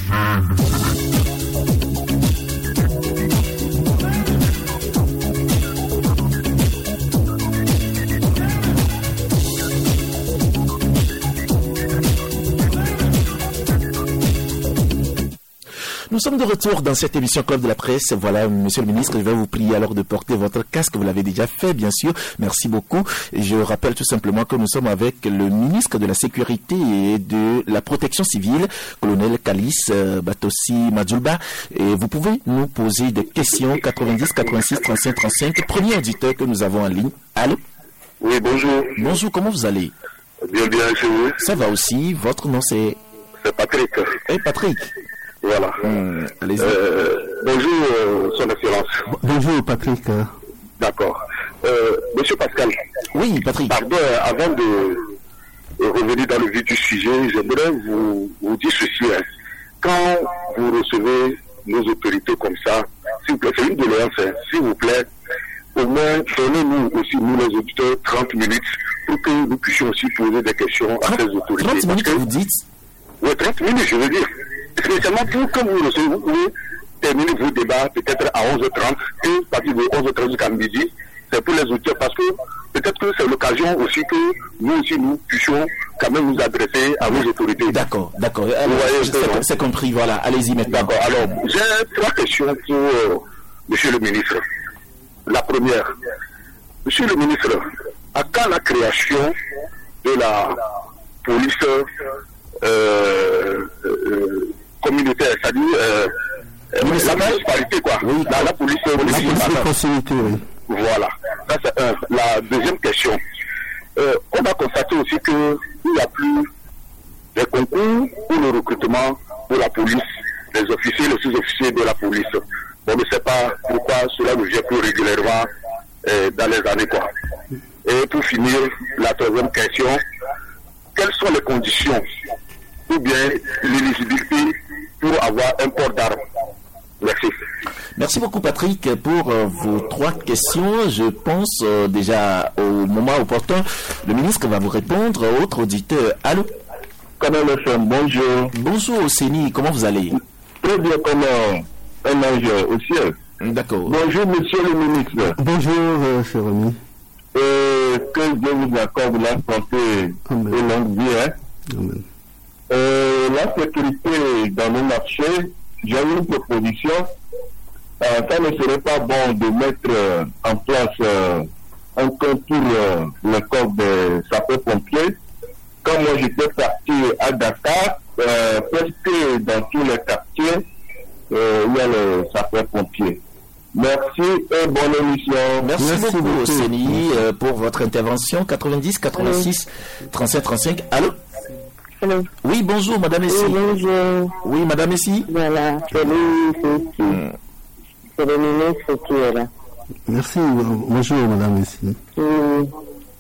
A: Nous sommes de retour dans cette émission Club de la Presse. Voilà, monsieur le ministre, je vais vous prier alors de porter votre casque. Vous l'avez déjà fait, bien sûr. Merci beaucoup. Et je rappelle tout simplement que nous sommes avec le ministre de la Sécurité et de la Protection civile, colonel Kalis euh, Batossi Madjoulba. Et vous pouvez nous poser des questions. quatre-vingt-dix, quatre-vingt-six, trente-cinq, trente-cinq. Premier auditeur que nous avons en ligne. Allô?
F: Oui, bonjour.
A: Bonjour, comment vous allez?
F: Bien, bien, chez vous.
A: Ça va aussi. Votre nom, c'est?
F: C'est Patrick.
A: Eh, Patrick.
F: Voilà.
A: Hum, allez-y.
F: Euh, bonjour, euh, son excellence.
D: Bonjour, Patrick.
F: D'accord. Euh, monsieur Pascal.
A: Oui, Patrick.
F: Pardon, avant de revenir dans le vif du sujet, j'aimerais vous, vous dire ceci. Hein. Quand vous recevez nos autorités comme ça, s'il vous plaît, c'est une doléance, hein, s'il vous plaît, au moins donnez-nous aussi, nous les auditeurs, trente minutes pour que nous puissions aussi poser des questions à ces autorités.
A: trente minutes, vous dites?
F: Oui, trente minutes, je veux dire. Spécialement pour que vous recevez, vous pouvez terminer vos débats peut-être à onze heures trente et à partir de onze heures trente jusqu'à midi. C'est pour les auditeurs parce que peut-être que c'est l'occasion aussi que nous aussi nous puissions quand même nous adresser à nos autorités.
A: D'accord, d'accord. C'est compris, voilà. Allez-y maintenant.
F: D'accord. Alors, j'ai trois questions pour euh, monsieur le ministre. La première, monsieur le ministre, à quand la création de la police euh, euh, communautaire, c'est-à-dire euh, euh, la municipalité, quoi. Oui, la, la police municipale. Voilà. Ça, c'est un. La deuxième question. Euh, on a constaté aussi qu'il n'y a plus de concours pour le recrutement pour la police, les officiers, les sous-officiers de la police. On ne sait pas pourquoi cela ne vient plus régulièrement euh, dans les années, quoi. Et pour finir, la troisième question. Quelles sont les conditions ou bien l'éligibilité pour avoir un port d'armes? Merci.
A: Merci beaucoup, Patrick, pour euh, vos trois questions. Je pense euh, déjà au moment opportun, le ministre va vous répondre. Autre auditeur, allô?
F: Comment le fait? Bonjour.
A: Bonjour, Séni, comment vous allez?
F: Très bien, comme un, un ange au ciel.
A: D'accord.
F: Bonjour, monsieur le ministre.
D: Bonjour, euh, cher ami.
F: Euh, que Dieu vous accorde la santé et longue vie. Hein?
D: Amen.
F: Euh, la sécurité dans nos marchés, j'ai une proposition. Euh, ça ne serait pas bon de mettre euh, en place euh, un concours euh, le corps des sapeurs-pompiers. Quand moi j'étais parti à Dakar, euh, presque dans tous les quartiers, euh, il y a les sapeurs-pompiers. Merci et bonne émission.
A: Merci, Merci beaucoup, beaucoup. Célie, euh, pour votre intervention. quatre-vingt-dix, quatre-vingt-six, trente-cinq, trente-cinq. Allô?
G: Allô?
A: Oui, bonjour, madame Essie.
G: Oui, bonjour.
A: Oui, madame Essie.
G: Voilà, c'est le, hmm. le ministre qui est là.
D: Merci, bonjour, madame Essie.
G: Oui.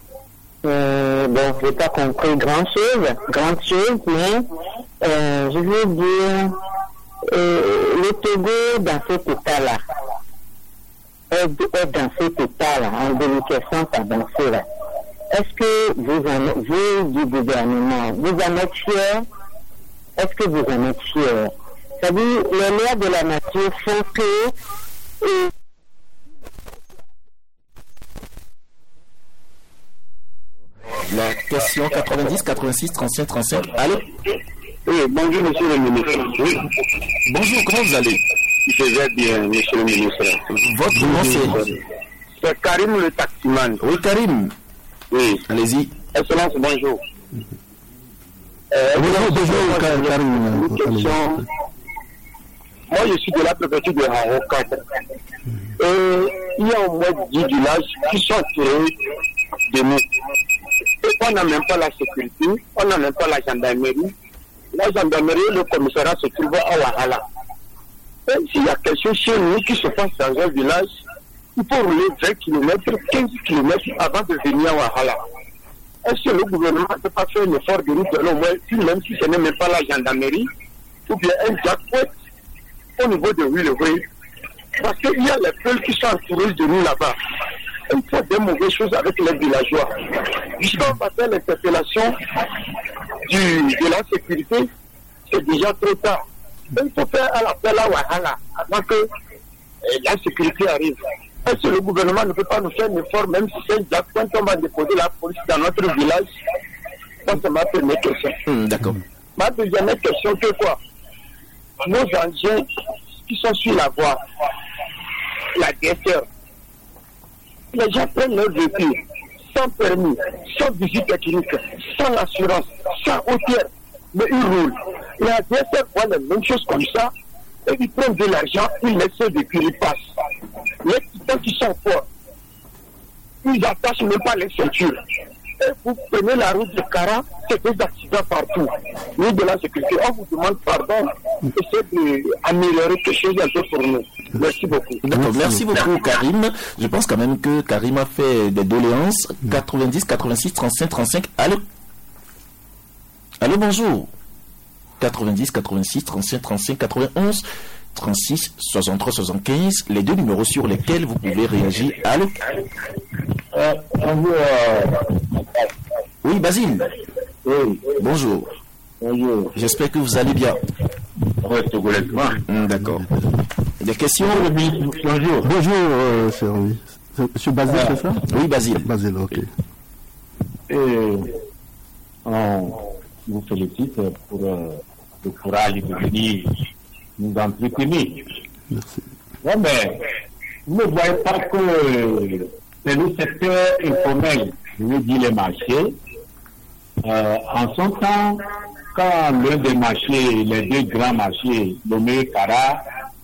G: Euh, bon, je n'ai pas compris grand-chose, grand-chose, mais euh, je veux dire, euh, le Togo, dans cet état-là, est, est dans cet état-là, en déliquescence avancée là. Est-ce que vous, en, vous du gouvernement, vous en êtes fiers? Est-ce que vous en êtes fiers? C'est-à-dire, les lois de la nature font que... Euh,
A: la question quatre-vingt-dix, quatre-vingt-six, trente-cinq, trente-cinq. Allô?
F: Oui, bonjour, monsieur le ministre. Oui.
A: Bonjour, comment vous allez?
F: Je vais bien, monsieur le ministre.
A: Votre nom, c'est?
F: C'est Karim le taximan.
A: Oui, Karim.
F: Oui.
A: Allez-y.
F: Excellence, bonjour. Euh, bonjour, Karim. Moi, je suis de la préfecture de Haro quatre. Et il y a au moins dix villages qui sont tirés de nous. Et on n'a même pas la sécurité, on n'a même pas la gendarmerie. La gendarmerie, le commissariat se trouve à Wahala. Et s'il y a quelque chose chez nous qui se passe dans un village, il faut rouler vingt kilomètres, quinze kilomètres avant de venir à Wahala. Est-ce que le gouvernement ne peut pas faire un effort de route, au moins, même si ce n'est même pas la gendarmerie, ou bien un jackpot au niveau de Willevré? Parce qu'il y a les peuples qui sont entourés de nous là-bas. Il faut des mauvaises choses avec les villageois. Jusqu'à on va faire l'interpellation de la sécurité, c'est déjà trop tard. Il faut faire un appel à Wahala avant que eh, la sécurité arrive. Est-ce que le gouvernement ne peut pas nous faire un effort, même si c'est déjà quand on va déposer la police dans notre village? Ça, c'est ma première question.
A: Mmh, d'accord.
F: Ma deuxième question, c'est quoi? Nos engins qui sont sur la voie, la D S R, les gens prennent leur véhicule sans permis, sans visite technique, sans assurance, sans hauteur, mais ils roulent. La D S R voit les mêmes choses comme ça, et ils prennent de l'argent, ils laissent le véhicule, ils passent. Les titans qui sont forts, ils n'attachent même pas les ceintures. Et vous prenez la route de Kara, c'est des accidents partout. Nous, de la sécurité, on vous demande pardon, essayez d'améliorer quelque chose un peu pour nous. Merci beaucoup.
A: D'accord, merci beaucoup Karim. Je pense quand même que Karim a fait des doléances. quatre-vingt-dix, quatre-vingt-six, trente-cinq, trente-cinq. Allô? Allô, bonjour. quatre-vingt-dix, quatre-vingt-six, trente-cinq, trente-cinq, quatre-vingt-onze, trente-six, soixante-trois, soixante-quinze. Les deux numéros sur lesquels vous pouvez réagir. Allô?
F: Euh, bonjour. Euh...
A: Oui, Basile.
F: Oui.
A: Bonjour.
F: Bonjour.
A: J'espère que vous allez bien.
F: Oui, togolétement.
A: Mmh, d'accord. Des questions?
F: Bonjour.
D: Bonjour, euh, c'est oui. Monsieur Basile, c'est ça?
A: Oui, Basile.
D: Basile, ok.
F: Et on vous félicite pour euh, le courage de venir nous entretenir.
D: Merci.
F: Oui, mais vous ne voyez pas que c'est le secteur informel, je veux dire les marchés. Euh, en son temps, quand l'un des marchés, les deux grands marchés, nommés Kara,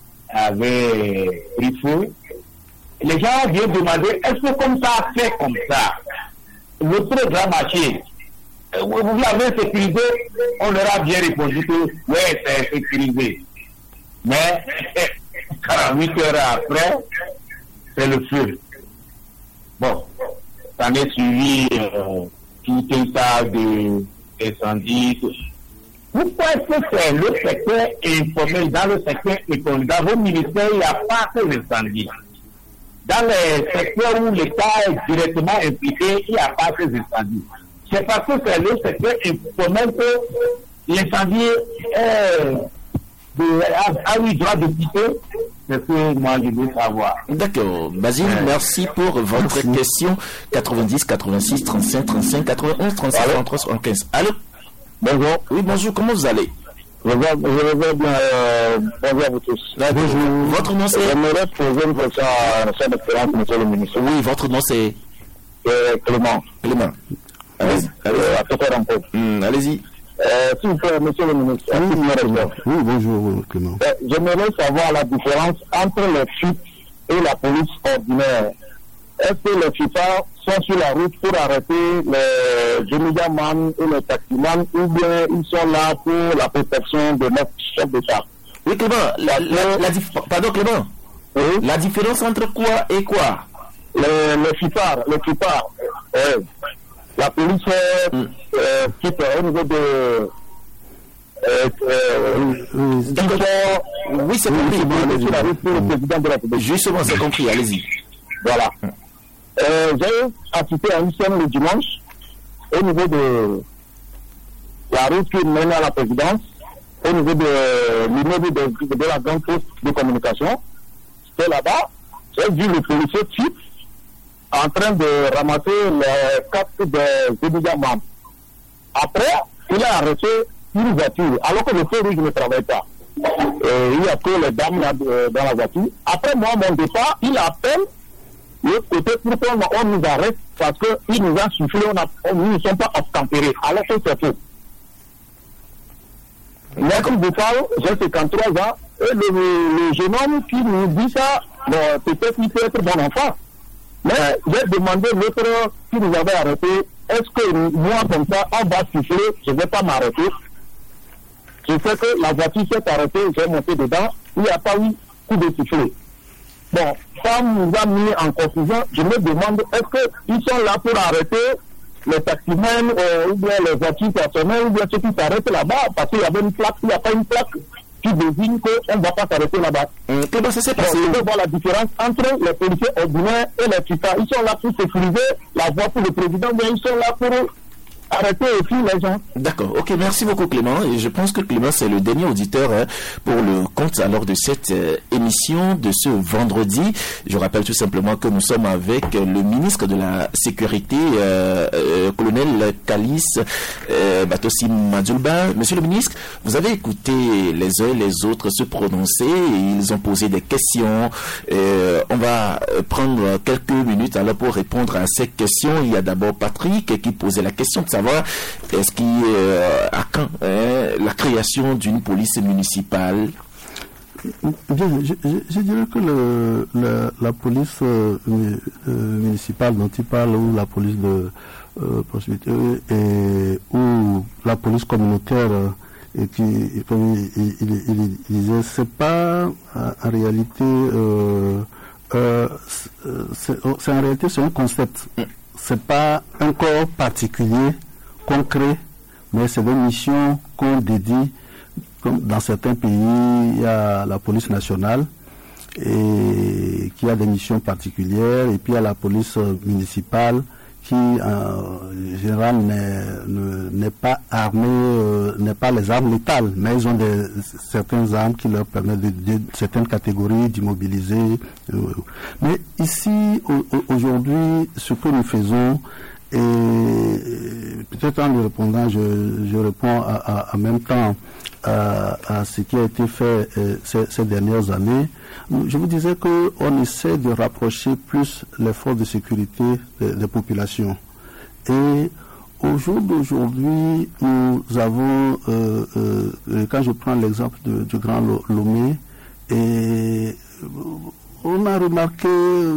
F: avait pris feu, les gens viennent demander, est-ce que comme ça, fait comme ça, notre grand marché, vous l'avez sécurisé? On leur a bien répondu que oui, c'est sécurisé. Mais quarante-huit heures après, c'est le feu. Bon, ça n'est suivi euh, tout un tas d'incendies. Pourquoi est-ce que c'est le secteur informel, dans le secteur économique, dans vos ministères, il n'y a pas ces incendies? Dans les secteurs où l'État est directement impliqué, il n'y a pas ces incendies. C'est parce que c'est le secteur informel que l'incendie est de, a, a eu droit de quitter. C'est ce que moi je veux savoir.
A: D'accord. Basile, euh, merci pour votre merci. question. quatre-vingt-dix, quatre-vingt-six, trente-cinq, trente-cinq, quatre-vingt-onze, trente-six, trente-trois, soixante-quinze. Allô?
F: Bonjour.
A: Oui, bonjour. Comment vous allez?
F: Je vais, je vais bien. Euh, bonjour à vous tous.
A: Là, bonjour. Votre nom c'est?
F: J'aimerais poser une question à son excellence, monsieur le ministre.
A: Oui, votre nom c'est?
F: Euh, Clément.
A: Clément. Allez-y.
F: Euh, à peu près
A: mmh, allez-y.
F: Euh, s'il vous plaît, monsieur le ministre.
D: Oui, oui, bonjour, Clément.
F: Euh, j'aimerais savoir la différence entre les fuites et la police ordinaire. Est-ce que les fuitards sont sur la route pour arrêter les djemidamans et les taximans, ou bien ils sont là pour la protection de notre chef d'État?
A: Oui, Clément, la, la, la, pardon Clément,
F: oui? La
A: différence entre quoi et quoi?
F: Les, les fuitards, les fuitards, euh, la police mm. euh, quitte au niveau de... Euh, euh,
A: oui, oui c'est compris.
F: Sur la route pour le président de la République.
A: Justement, c'est compris, allez-y.
F: Voilà. Euh, j'ai assisté à une scène le dimanche au niveau de la route qui mène à la présidence, au niveau de l'immeuble de, de, de la grande poste de communication. C'était là-bas. J'ai vu le policier type en train de ramasser les casques des étudiants. Après, il a arrêté une voiture, alors que le feu rouge ne travaille pas. Euh, il y a que les dames là, euh, dans la voiture. Après moi, mon départ, il appelle le côté pour qu'on nous arrête parce qu'il nous a soufflé, on a, on, nous ne sommes pas obtempérés, alors que c'est faux. Merci beaucoup, j'ai cinquante-trois ans, et le, le jeune homme qui nous dit ça, bon, peut-être qu'il peut être bon enfant. Mais j'ai demandé l'autre qui nous avait arrêté, est-ce que moi, comme ça, on va siffler, je ne vais pas m'arrêter. Je sais que la voiture s'est arrêtée, j'ai monté dedans, il n'y a pas eu coup de sifflet. Bon, ça nous a mis en confusion. Je me demande, est-ce qu'ils sont là pour arrêter les taximens euh, ou bien les voitures personnelles ou bien ceux qui s'arrêtent là-bas parce qu'il y avait une plaque, il n'y a pas une plaque qui désigne qu'on ne va pas s'arrêter là-bas. Hum, comment ça s'est passé? On peut voir la différence entre les policiers ordinaires et les tutas. Ils sont là pour sécuriser la voie pour le président, mais ils sont là pour arrêter aussi les gens.
A: D'accord, ok, merci beaucoup Clément. Et je pense que Clément c'est le dernier auditeur hein, pour le compte alors de cette euh, émission de ce vendredi. Je rappelle tout simplement que nous sommes avec le ministre de la Sécurité, euh, euh, colonel Kalis euh, Batosi Madjoulba. Monsieur le ministre, vous avez écouté les uns et les autres se prononcer et ils ont posé des questions. Euh, on va prendre quelques minutes alors pour répondre à ces questions. Il y a d'abord Patrick qui posait la question de savoir est-ce qu'il euh, à quand hein, la création d'une police municipale?
D: Bien, je, je, je dirais que le, la, la police euh, municipale dont il parle, ou la police de euh, proximité, et, ou la police communautaire, et qui, comme il, il, il, il disait, c'est pas en réalité, euh, euh, c'est, c'est en réalité c'est un concept. C'est pas un corps particulier, concret, mais c'est des missions qu'on dédie. Comme dans certains pays, il y a la police nationale et qui a des missions particulières, et puis il y a la police municipale qui, en général, n'est, n'est pas armée, euh, n'est pas les armes létales, mais ils ont des, certaines armes qui leur permettent de, de, de certaines catégories d'immobiliser. Mais ici, aujourd'hui, ce que nous faisons, et peut-être en lui répondant, je, je réponds à, à, en même temps à, à ce qui a été fait euh, ces, ces dernières années. Je vous disais qu'on essaie de rapprocher plus les forces de sécurité des, des populations. Et au jour d'aujourd'hui, nous avons, euh, euh, quand je prends l'exemple de, du Grand Lomé, et on a remarqué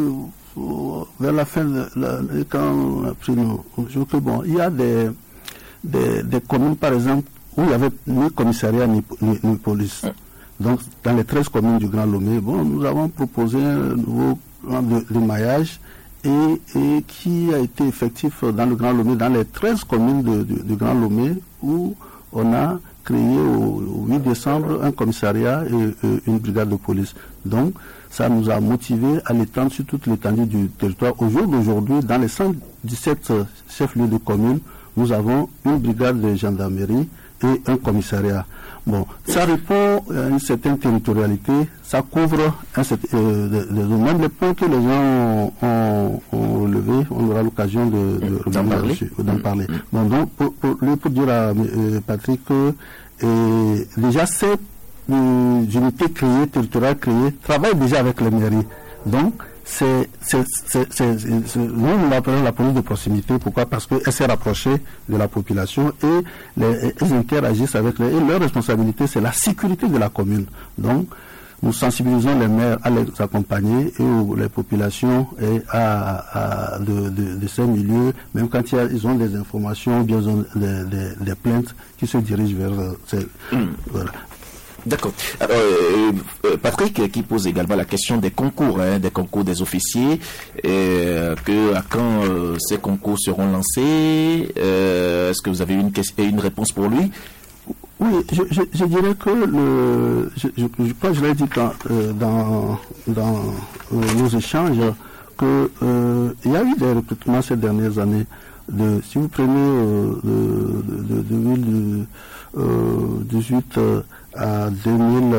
D: vers la fin, de la, quand on a pris nos jours, que bon, il y a des, des, des communes, par exemple, où il n'y avait ni commissariat ni, ni, ni police. Donc, dans les treize communes du Grand Lomé, bon, nous avons proposé un nouveau plan de, de maillage et, et qui a été effectif dans le Grand Lomé, dans les treize communes de, de, du Grand Lomé, où on a créé au, au huit décembre un commissariat et, et une brigade de police. Donc, ça nous a motivés à l'étendre sur toute l'étendue du territoire. Au jour d'aujourd'hui, dans les cent dix-sept chefs-lieux de communes, nous avons une brigade de gendarmerie et un commissariat. Bon, ça répond à une certaine territorialité, ça couvre un certain, euh, de, de, de, même les points que les gens ont, ont relevés, on aura l'occasion de, de,
A: d'en parler.
D: Dessus, d'en parler. Bon, donc, pour, pour, pour dire à euh, Patrick que euh, déjà cette euh, unité créée, territoriale créée, travaille déjà avec les mairies. Donc, c'est, c'est, c'est, c'est, c'est, nous, nous l'appelons la police de proximité. Pourquoi? Parce qu'elle s'est rapprochée de la population et les, ils interagissent avec les, et leur responsabilité, c'est la sécurité de la commune. Donc, nous sensibilisons les maires à les accompagner et aux, les populations et à, à de, de, de ces milieux, même quand il y a, ils ont des informations, bien ils ont des, des, des plaintes qui se dirigent vers euh, ces, mmh. voilà.
A: D'accord. Euh, euh, Patrick qui pose également la question des concours, hein, des concours des officiers, euh, que à quand euh, ces concours seront lancés, euh, est-ce que vous avez une, une réponse pour lui?
D: Oui, je, je, je dirais que le, je, je, je crois que je l'ai dit dans, euh, dans, dans euh, nos échanges que euh, il y a eu des recrutements ces dernières années. De, si vous prenez euh, de, de, de deux mille dix-huit euh, à deux mille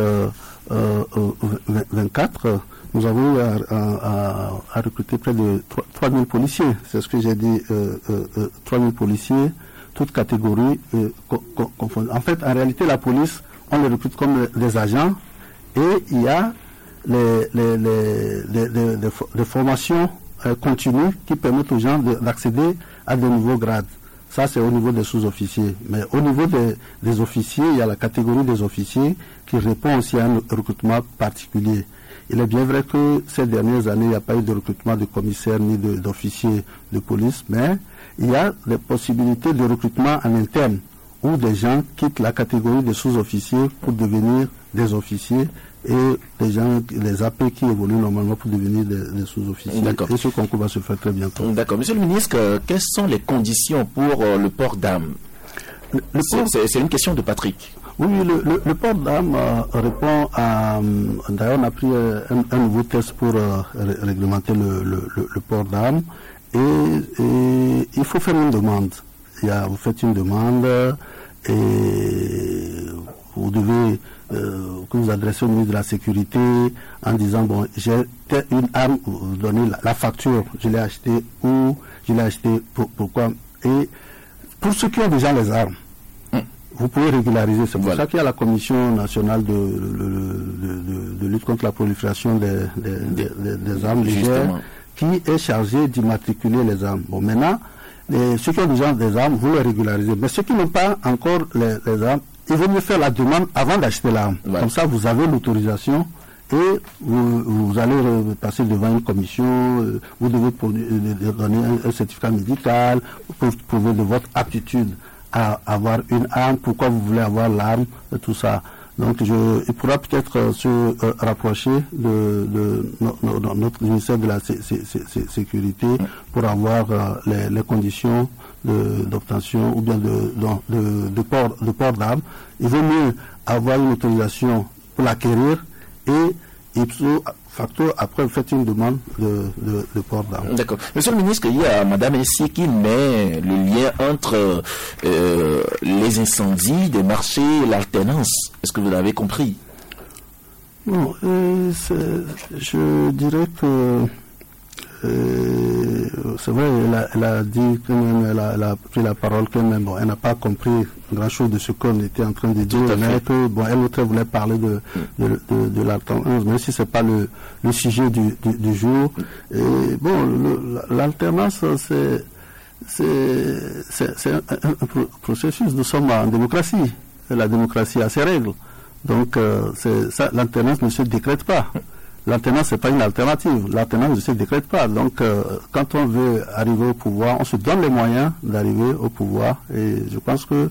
D: vingt-quatre, nous avons eu à, à, à recruter près de trois mille policiers. C'est ce que j'ai dit, euh, euh, trois mille policiers, toutes catégories euh, confondues. En fait, en réalité, la police, on les recrute comme des agents et il y a les, les, les, les, les, les formations euh, continues qui permettent aux gens de, d'accéder à de nouveaux grades. Ça, c'est au niveau des sous-officiers. Mais au niveau des, des officiers, il y a la catégorie des officiers qui répond aussi à un recrutement particulier. Il est bien vrai que ces dernières années, il n'y a pas eu de recrutement de commissaires ni de, d'officiers de police, mais il y a des possibilités de recrutement en interne où des gens quittent la catégorie des sous-officiers pour devenir des officiers et les gens, les A P qui évoluent normalement pour devenir des, des sous-officiers.
A: D'accord.
D: Et ce concours va se faire très bientôt.
A: D'accord. Monsieur le ministre, euh, quelles sont les conditions pour euh, le port d'armes? Le, le c'est, port... c'est, c'est une question de Patrick.
D: Oui, le, le, le port d'armes euh, répond à... D'ailleurs, on a pris euh, un, un nouveau test pour euh, ré- réglementer le, le, le, le port d'armes et, et il faut faire une demande. Il y a, vous faites une demande et vous devez euh, vous adresser au ministre de la Sécurité en disant, bon, j'ai une arme, vous donnez la, la facture, je l'ai achetée où, je l'ai achetée pour, pourquoi. Et pour ceux qui ont déjà les armes, vous pouvez régulariser. C'est pour voilà. ça qu'il y a la Commission nationale de, de, de, de, de lutte contre la prolifération des, des, des, des armes légères qui est chargée d'immatriculer les armes. Bon, maintenant, les, ceux qui ont déjà des armes, vous les régularisez. Mais ceux qui n'ont pas encore les, les armes, il vaut mieux faire la demande avant d'acheter l'arme. Voilà. Comme ça, vous avez l'autorisation et vous, vous allez passer devant une commission, euh, vous devez pour, euh, donner un, un certificat médical pour prouver de votre aptitude à avoir une arme, pourquoi vous voulez avoir l'arme, tout ça. Donc, je, il pourra peut-être euh, se euh, rapprocher de, de, de, de, de notre ministère de la sé, sé, sé, sécurité pour avoir euh, les, les conditions de, d'obtention ou bien de, de, de, de port, de port d'armes. Il vaut mieux avoir une autorisation pour l'acquérir et ipso facto, après vous faites une demande de, de, de port d'armes.
A: D'accord. Monsieur le ministre, il y a Madame ici qui met le lien entre euh, les incendies, des marchés et l'alternance. Est-ce que vous l'avez compris?
D: Non, euh, je dirais que euh, c'est vrai, elle a, elle a dit quand même, elle a, elle a pris la parole quand même, bon, elle n'a pas compris grand-chose de ce qu'on était en train de dire, mais que, bon, elle autre voulait parler de, de, de, de l'alternance, même si c'est pas le, le sujet du, du, du jour. Et bon, le, l'alternance, c'est, c'est, c'est, c'est un, un, un processus. Nous sommes en démocratie. La démocratie a ses règles. Donc, euh, c'est, ça, l'alternance ne se décrète pas. L'alternance, c'est pas une alternative. L'alternance ne se décrète pas. Donc, euh, quand on veut arriver au pouvoir, on se donne les moyens d'arriver au pouvoir. Et je pense que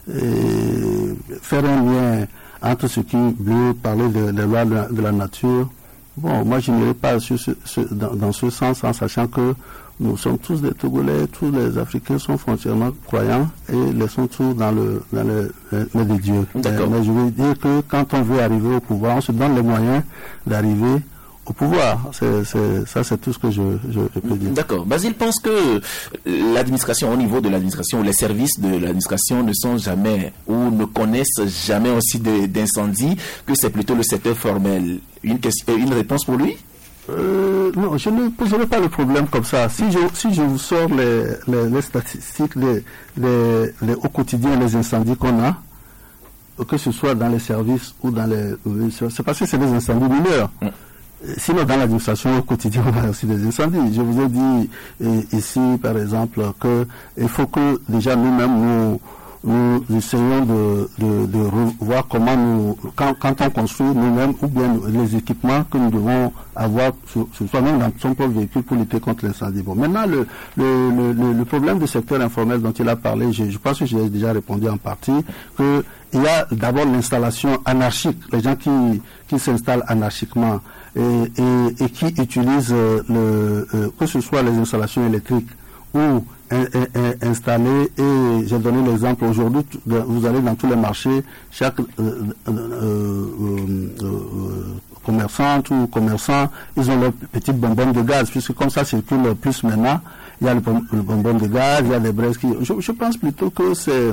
D: et, faire un lien entre ce qui veut parler des de lois de la, de la nature, bon, moi, je n'irai pas sur ce, ce, dans, dans ce sens, en sachant que nous sommes tous des Togolais, tous les Africains sont foncièrement croyants et les sont tous dans le dans le, le, le de Dieu. Mais, mais je veux dire que quand on veut arriver au pouvoir, on se donne les moyens d'arriver au pouvoir. C'est, c'est, ça, c'est tout ce que je, je, je peux dire.
A: D'accord. Basile pense que l'administration, au niveau de l'administration, les services de l'administration ne sont jamais ou ne connaissent jamais aussi de, d'incendies, que c'est plutôt le secteur formel. Une, question, une réponse pour lui?
D: Euh, non, je ne poserai pas le problème comme ça. Si je, si je vous sors les, les, les statistiques, les, les, les, au quotidien, les incendies qu'on a, que ce soit dans les services ou dans les... C'est parce que c'est des incendies mineurs. Mm. Sinon, dans l'administration, au quotidien, on a aussi des incendies. Je vous ai dit et, ici, par exemple, qu'il faut que déjà nous-mêmes, nous... nous essayons de, de, de revoir comment nous, quand, quand on construit nous-mêmes ou bien les équipements que nous devons avoir sur, sur soi-même dans son propre véhicule pour lutter contre l'incendie. Bon, maintenant, le, le, le, le problème du secteur informel dont il a parlé, je, je pense que j'ai déjà répondu en partie, que il y a d'abord l'installation anarchique, les gens qui, qui s'installent anarchiquement et, et, et qui utilisent le, euh, que ce soit les installations électriques ou installé, et j'ai donné l'exemple aujourd'hui, vous allez dans tous les marchés, chaque euh, euh, euh, euh, commerçant ou commerçant, ils ont leur petite bonbonne de gaz, puisque comme ça circule plus maintenant, il y a le, le bonbonne de gaz, il y a des braises qui... Je, je pense plutôt que c'est...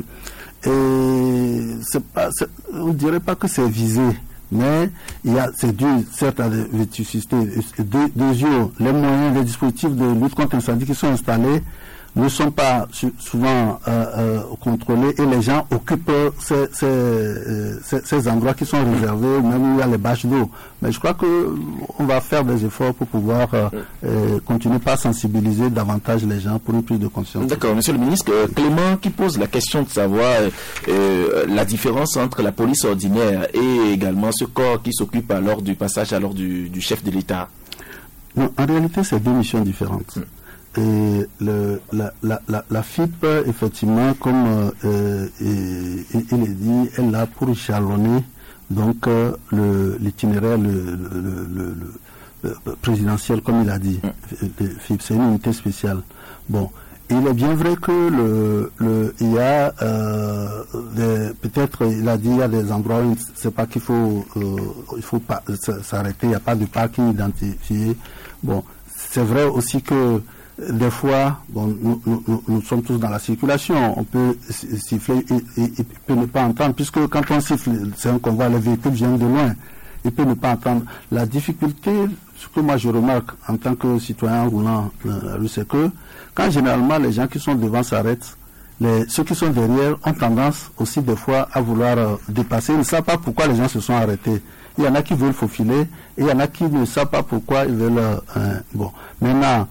D: Et c'est pas... C'est, on ne dirait pas que c'est visé, mais il y a, c'est dû, certes, à des vétustés. Deux, deux yeux, les moyens, les dispositifs de lutte contre l'incendie qui sont installés ne sont pas su, souvent euh, euh, contrôlés et les gens occupent ces, ces, euh, ces, ces endroits qui sont réservés, même où il y a les bâches d'eau. Mais je crois qu'on va faire des efforts pour pouvoir euh, euh, continuer par sensibiliser davantage les gens pour une prise de conscience.
A: D'accord, monsieur le ministre, euh, Clément qui pose la question de savoir euh, euh, la différence entre la police ordinaire et également ce corps qui s'occupe alors du passage alors du, du chef de l'État.
D: Non, en réalité, c'est deux missions différentes. Mm. Et le, la, la, la, la F I P, effectivement, comme euh, il est dit, elle est là pour jalonner donc euh, le, l'itinéraire le, le, le, le, le présidentiel, comme il a dit. Mm. Le F I P, c'est une unité spéciale. Bon. Il est bien vrai que le, le, il y a euh, des, peut-être il a dit il y a des endroits où c'est pas qu'il faut euh, il faut pas s'arrêter, il n'y a pas de parking identifié. Bon, c'est vrai aussi que des fois, bon, nous, nous, nous sommes tous dans la circulation, on peut siffler et il peut ne pas entendre, puisque quand on siffle, c'est un convoi, les véhicules viennent de loin, il peut ne pas entendre. La difficulté, ce que moi je remarque en tant que citoyen roulant dans la rue, c'est que quand généralement les gens qui sont devant s'arrêtent, les, ceux qui sont derrière ont tendance aussi des fois à vouloir euh, dépasser. Ils ne savent pas pourquoi les gens se sont arrêtés. Il y en a qui veulent faufiler et il y en a qui ne savent pas pourquoi ils veulent... Euh, bon, maintenant,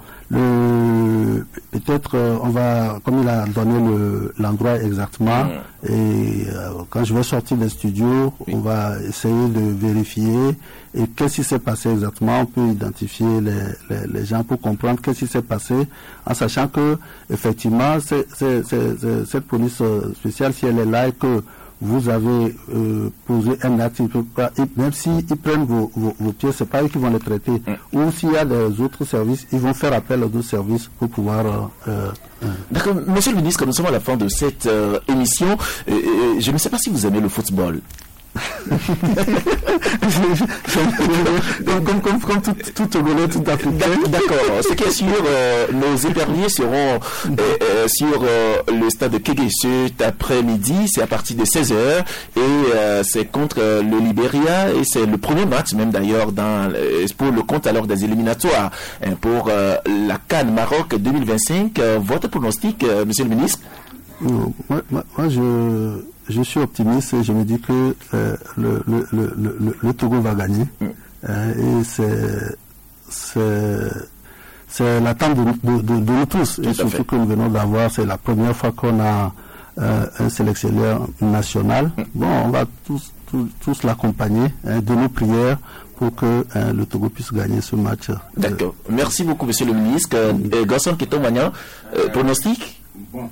D: le, peut-être euh, on va, comme il a donné le, l'endroit exactement, mmh. et euh, quand je vais sortir des studios, oui. on va essayer de vérifier et qu'est-ce qui s'est passé exactement. On peut identifier les, les, les gens pour comprendre qu'est-ce qui s'est passé, en sachant que effectivement c'est, c'est, c'est, c'est, cette police spéciale, si elle est là et que vous avez euh, posé un acte, même s'ils prennent vos, vos, vos pièces, c'est pas eux qui vont les traiter. Mm. Ou s'il y a des autres services, ils vont faire appel aux autres services pour pouvoir... Euh, euh,
A: D'accord. Monsieur le ministre, nous sommes à la fin de cette euh, émission. Euh, euh, je ne sais pas si vous aimez le football.
B: comme, comme, comme tout, tout Togolais, tout Africain.
A: D'accord. Ce qui est sûr, euh, nos éperviers seront euh, euh, sur euh, le stade de Kégué cet après-midi. C'est à partir de seize heures et euh, c'est contre euh, le Libéria et c'est le premier match même d'ailleurs dans euh, pour le compte alors des éliminatoires hein, pour euh, la CAN Maroc deux mille vingt-cinq. Euh, votre pronostic, euh, monsieur le ministre?
D: Non, moi, moi, moi je Je suis optimiste et je me dis que euh, le, le, le, le, le Togo va gagner. Mm. Euh, et c'est, c'est, c'est l'attente de, de, de, de nous tous. Tout et surtout que nous venons d'avoir, c'est la première fois qu'on a euh, un sélectionneur national. Mm. Bon, on va tous, tous, tous l'accompagner hein, de nos prières pour que hein, le Togo puisse gagner ce match.
A: D'accord. Euh, Merci beaucoup, monsieur le ministre. Euh, Gaston Ketomagnan, euh, pronostic?
C: Bon.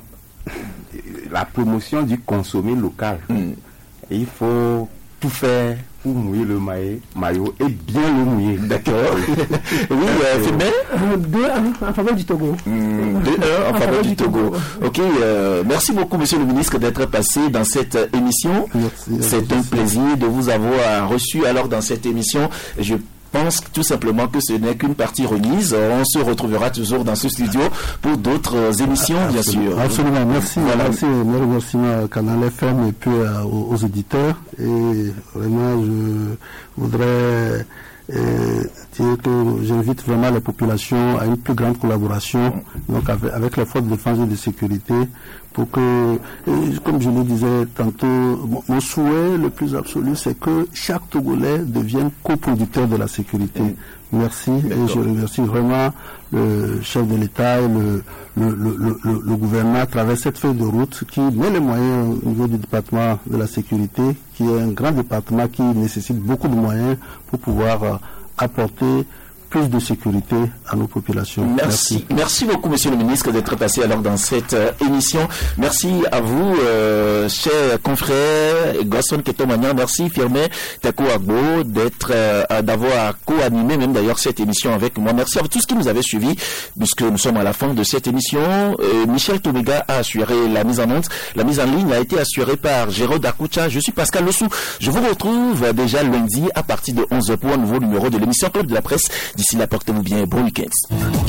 C: La promotion du consommé local. Mm. Il faut tout faire pour mouiller le maillot, maillot et bien le mouiller.
A: D'accord. Oui, euh, Fébert
B: deux un en faveur du Togo.
A: Mm, deux un en, en faveur du, du Togo. Togo. Ok, euh, merci beaucoup, monsieur le ministre, d'être passé dans cette émission. Merci, C'est merci. un plaisir de vous avoir reçu alors dans cette émission. Je Je pense tout simplement que ce n'est qu'une partie remise. On se retrouvera toujours dans ce studio pour d'autres émissions, bien
D: Absolument.
A: sûr.
D: Absolument, merci. Voilà. Merci, mes remerciements à Canal F M et puis euh, aux, aux éditeurs. Et vraiment, je voudrais euh, dire que j'invite vraiment les populations à une plus grande collaboration donc avec, avec les forces de défense et de sécurité pour que, et comme je le disais tantôt, mon, mon souhait le plus absolu, c'est que chaque Togolais devienne coproducteur de la sécurité. Merci. D'accord. Et je remercie vraiment le chef de l'État et le, le, le, le, le gouvernement à travers cette feuille de route qui met les moyens au niveau du département de la sécurité, qui est un grand département qui nécessite beaucoup de moyens pour pouvoir euh, apporter plus de sécurité à nos populations.
A: Merci. Merci, Merci beaucoup, monsieur le ministre, d'être passé alors dans cette euh, émission. Merci à vous, euh, chers confrères, Gaston Ketomagnan. Merci, Firmin Tako Agbo, d'être, euh, d'avoir co-animé même d'ailleurs cette émission avec moi. Merci à tous qui nous avez suivis, puisque nous sommes à la fin de cette émission. Euh, Michel Toubega a assuré la mise en onde. La mise en ligne a été assurée par Gérald Akoucha. Je suis Pascal Lessou. Je vous retrouve déjà lundi à partir de onze heures pour un nouveau numéro de l'émission Club de la Presse. D'ici là, portez-vous bien. Bon week-end.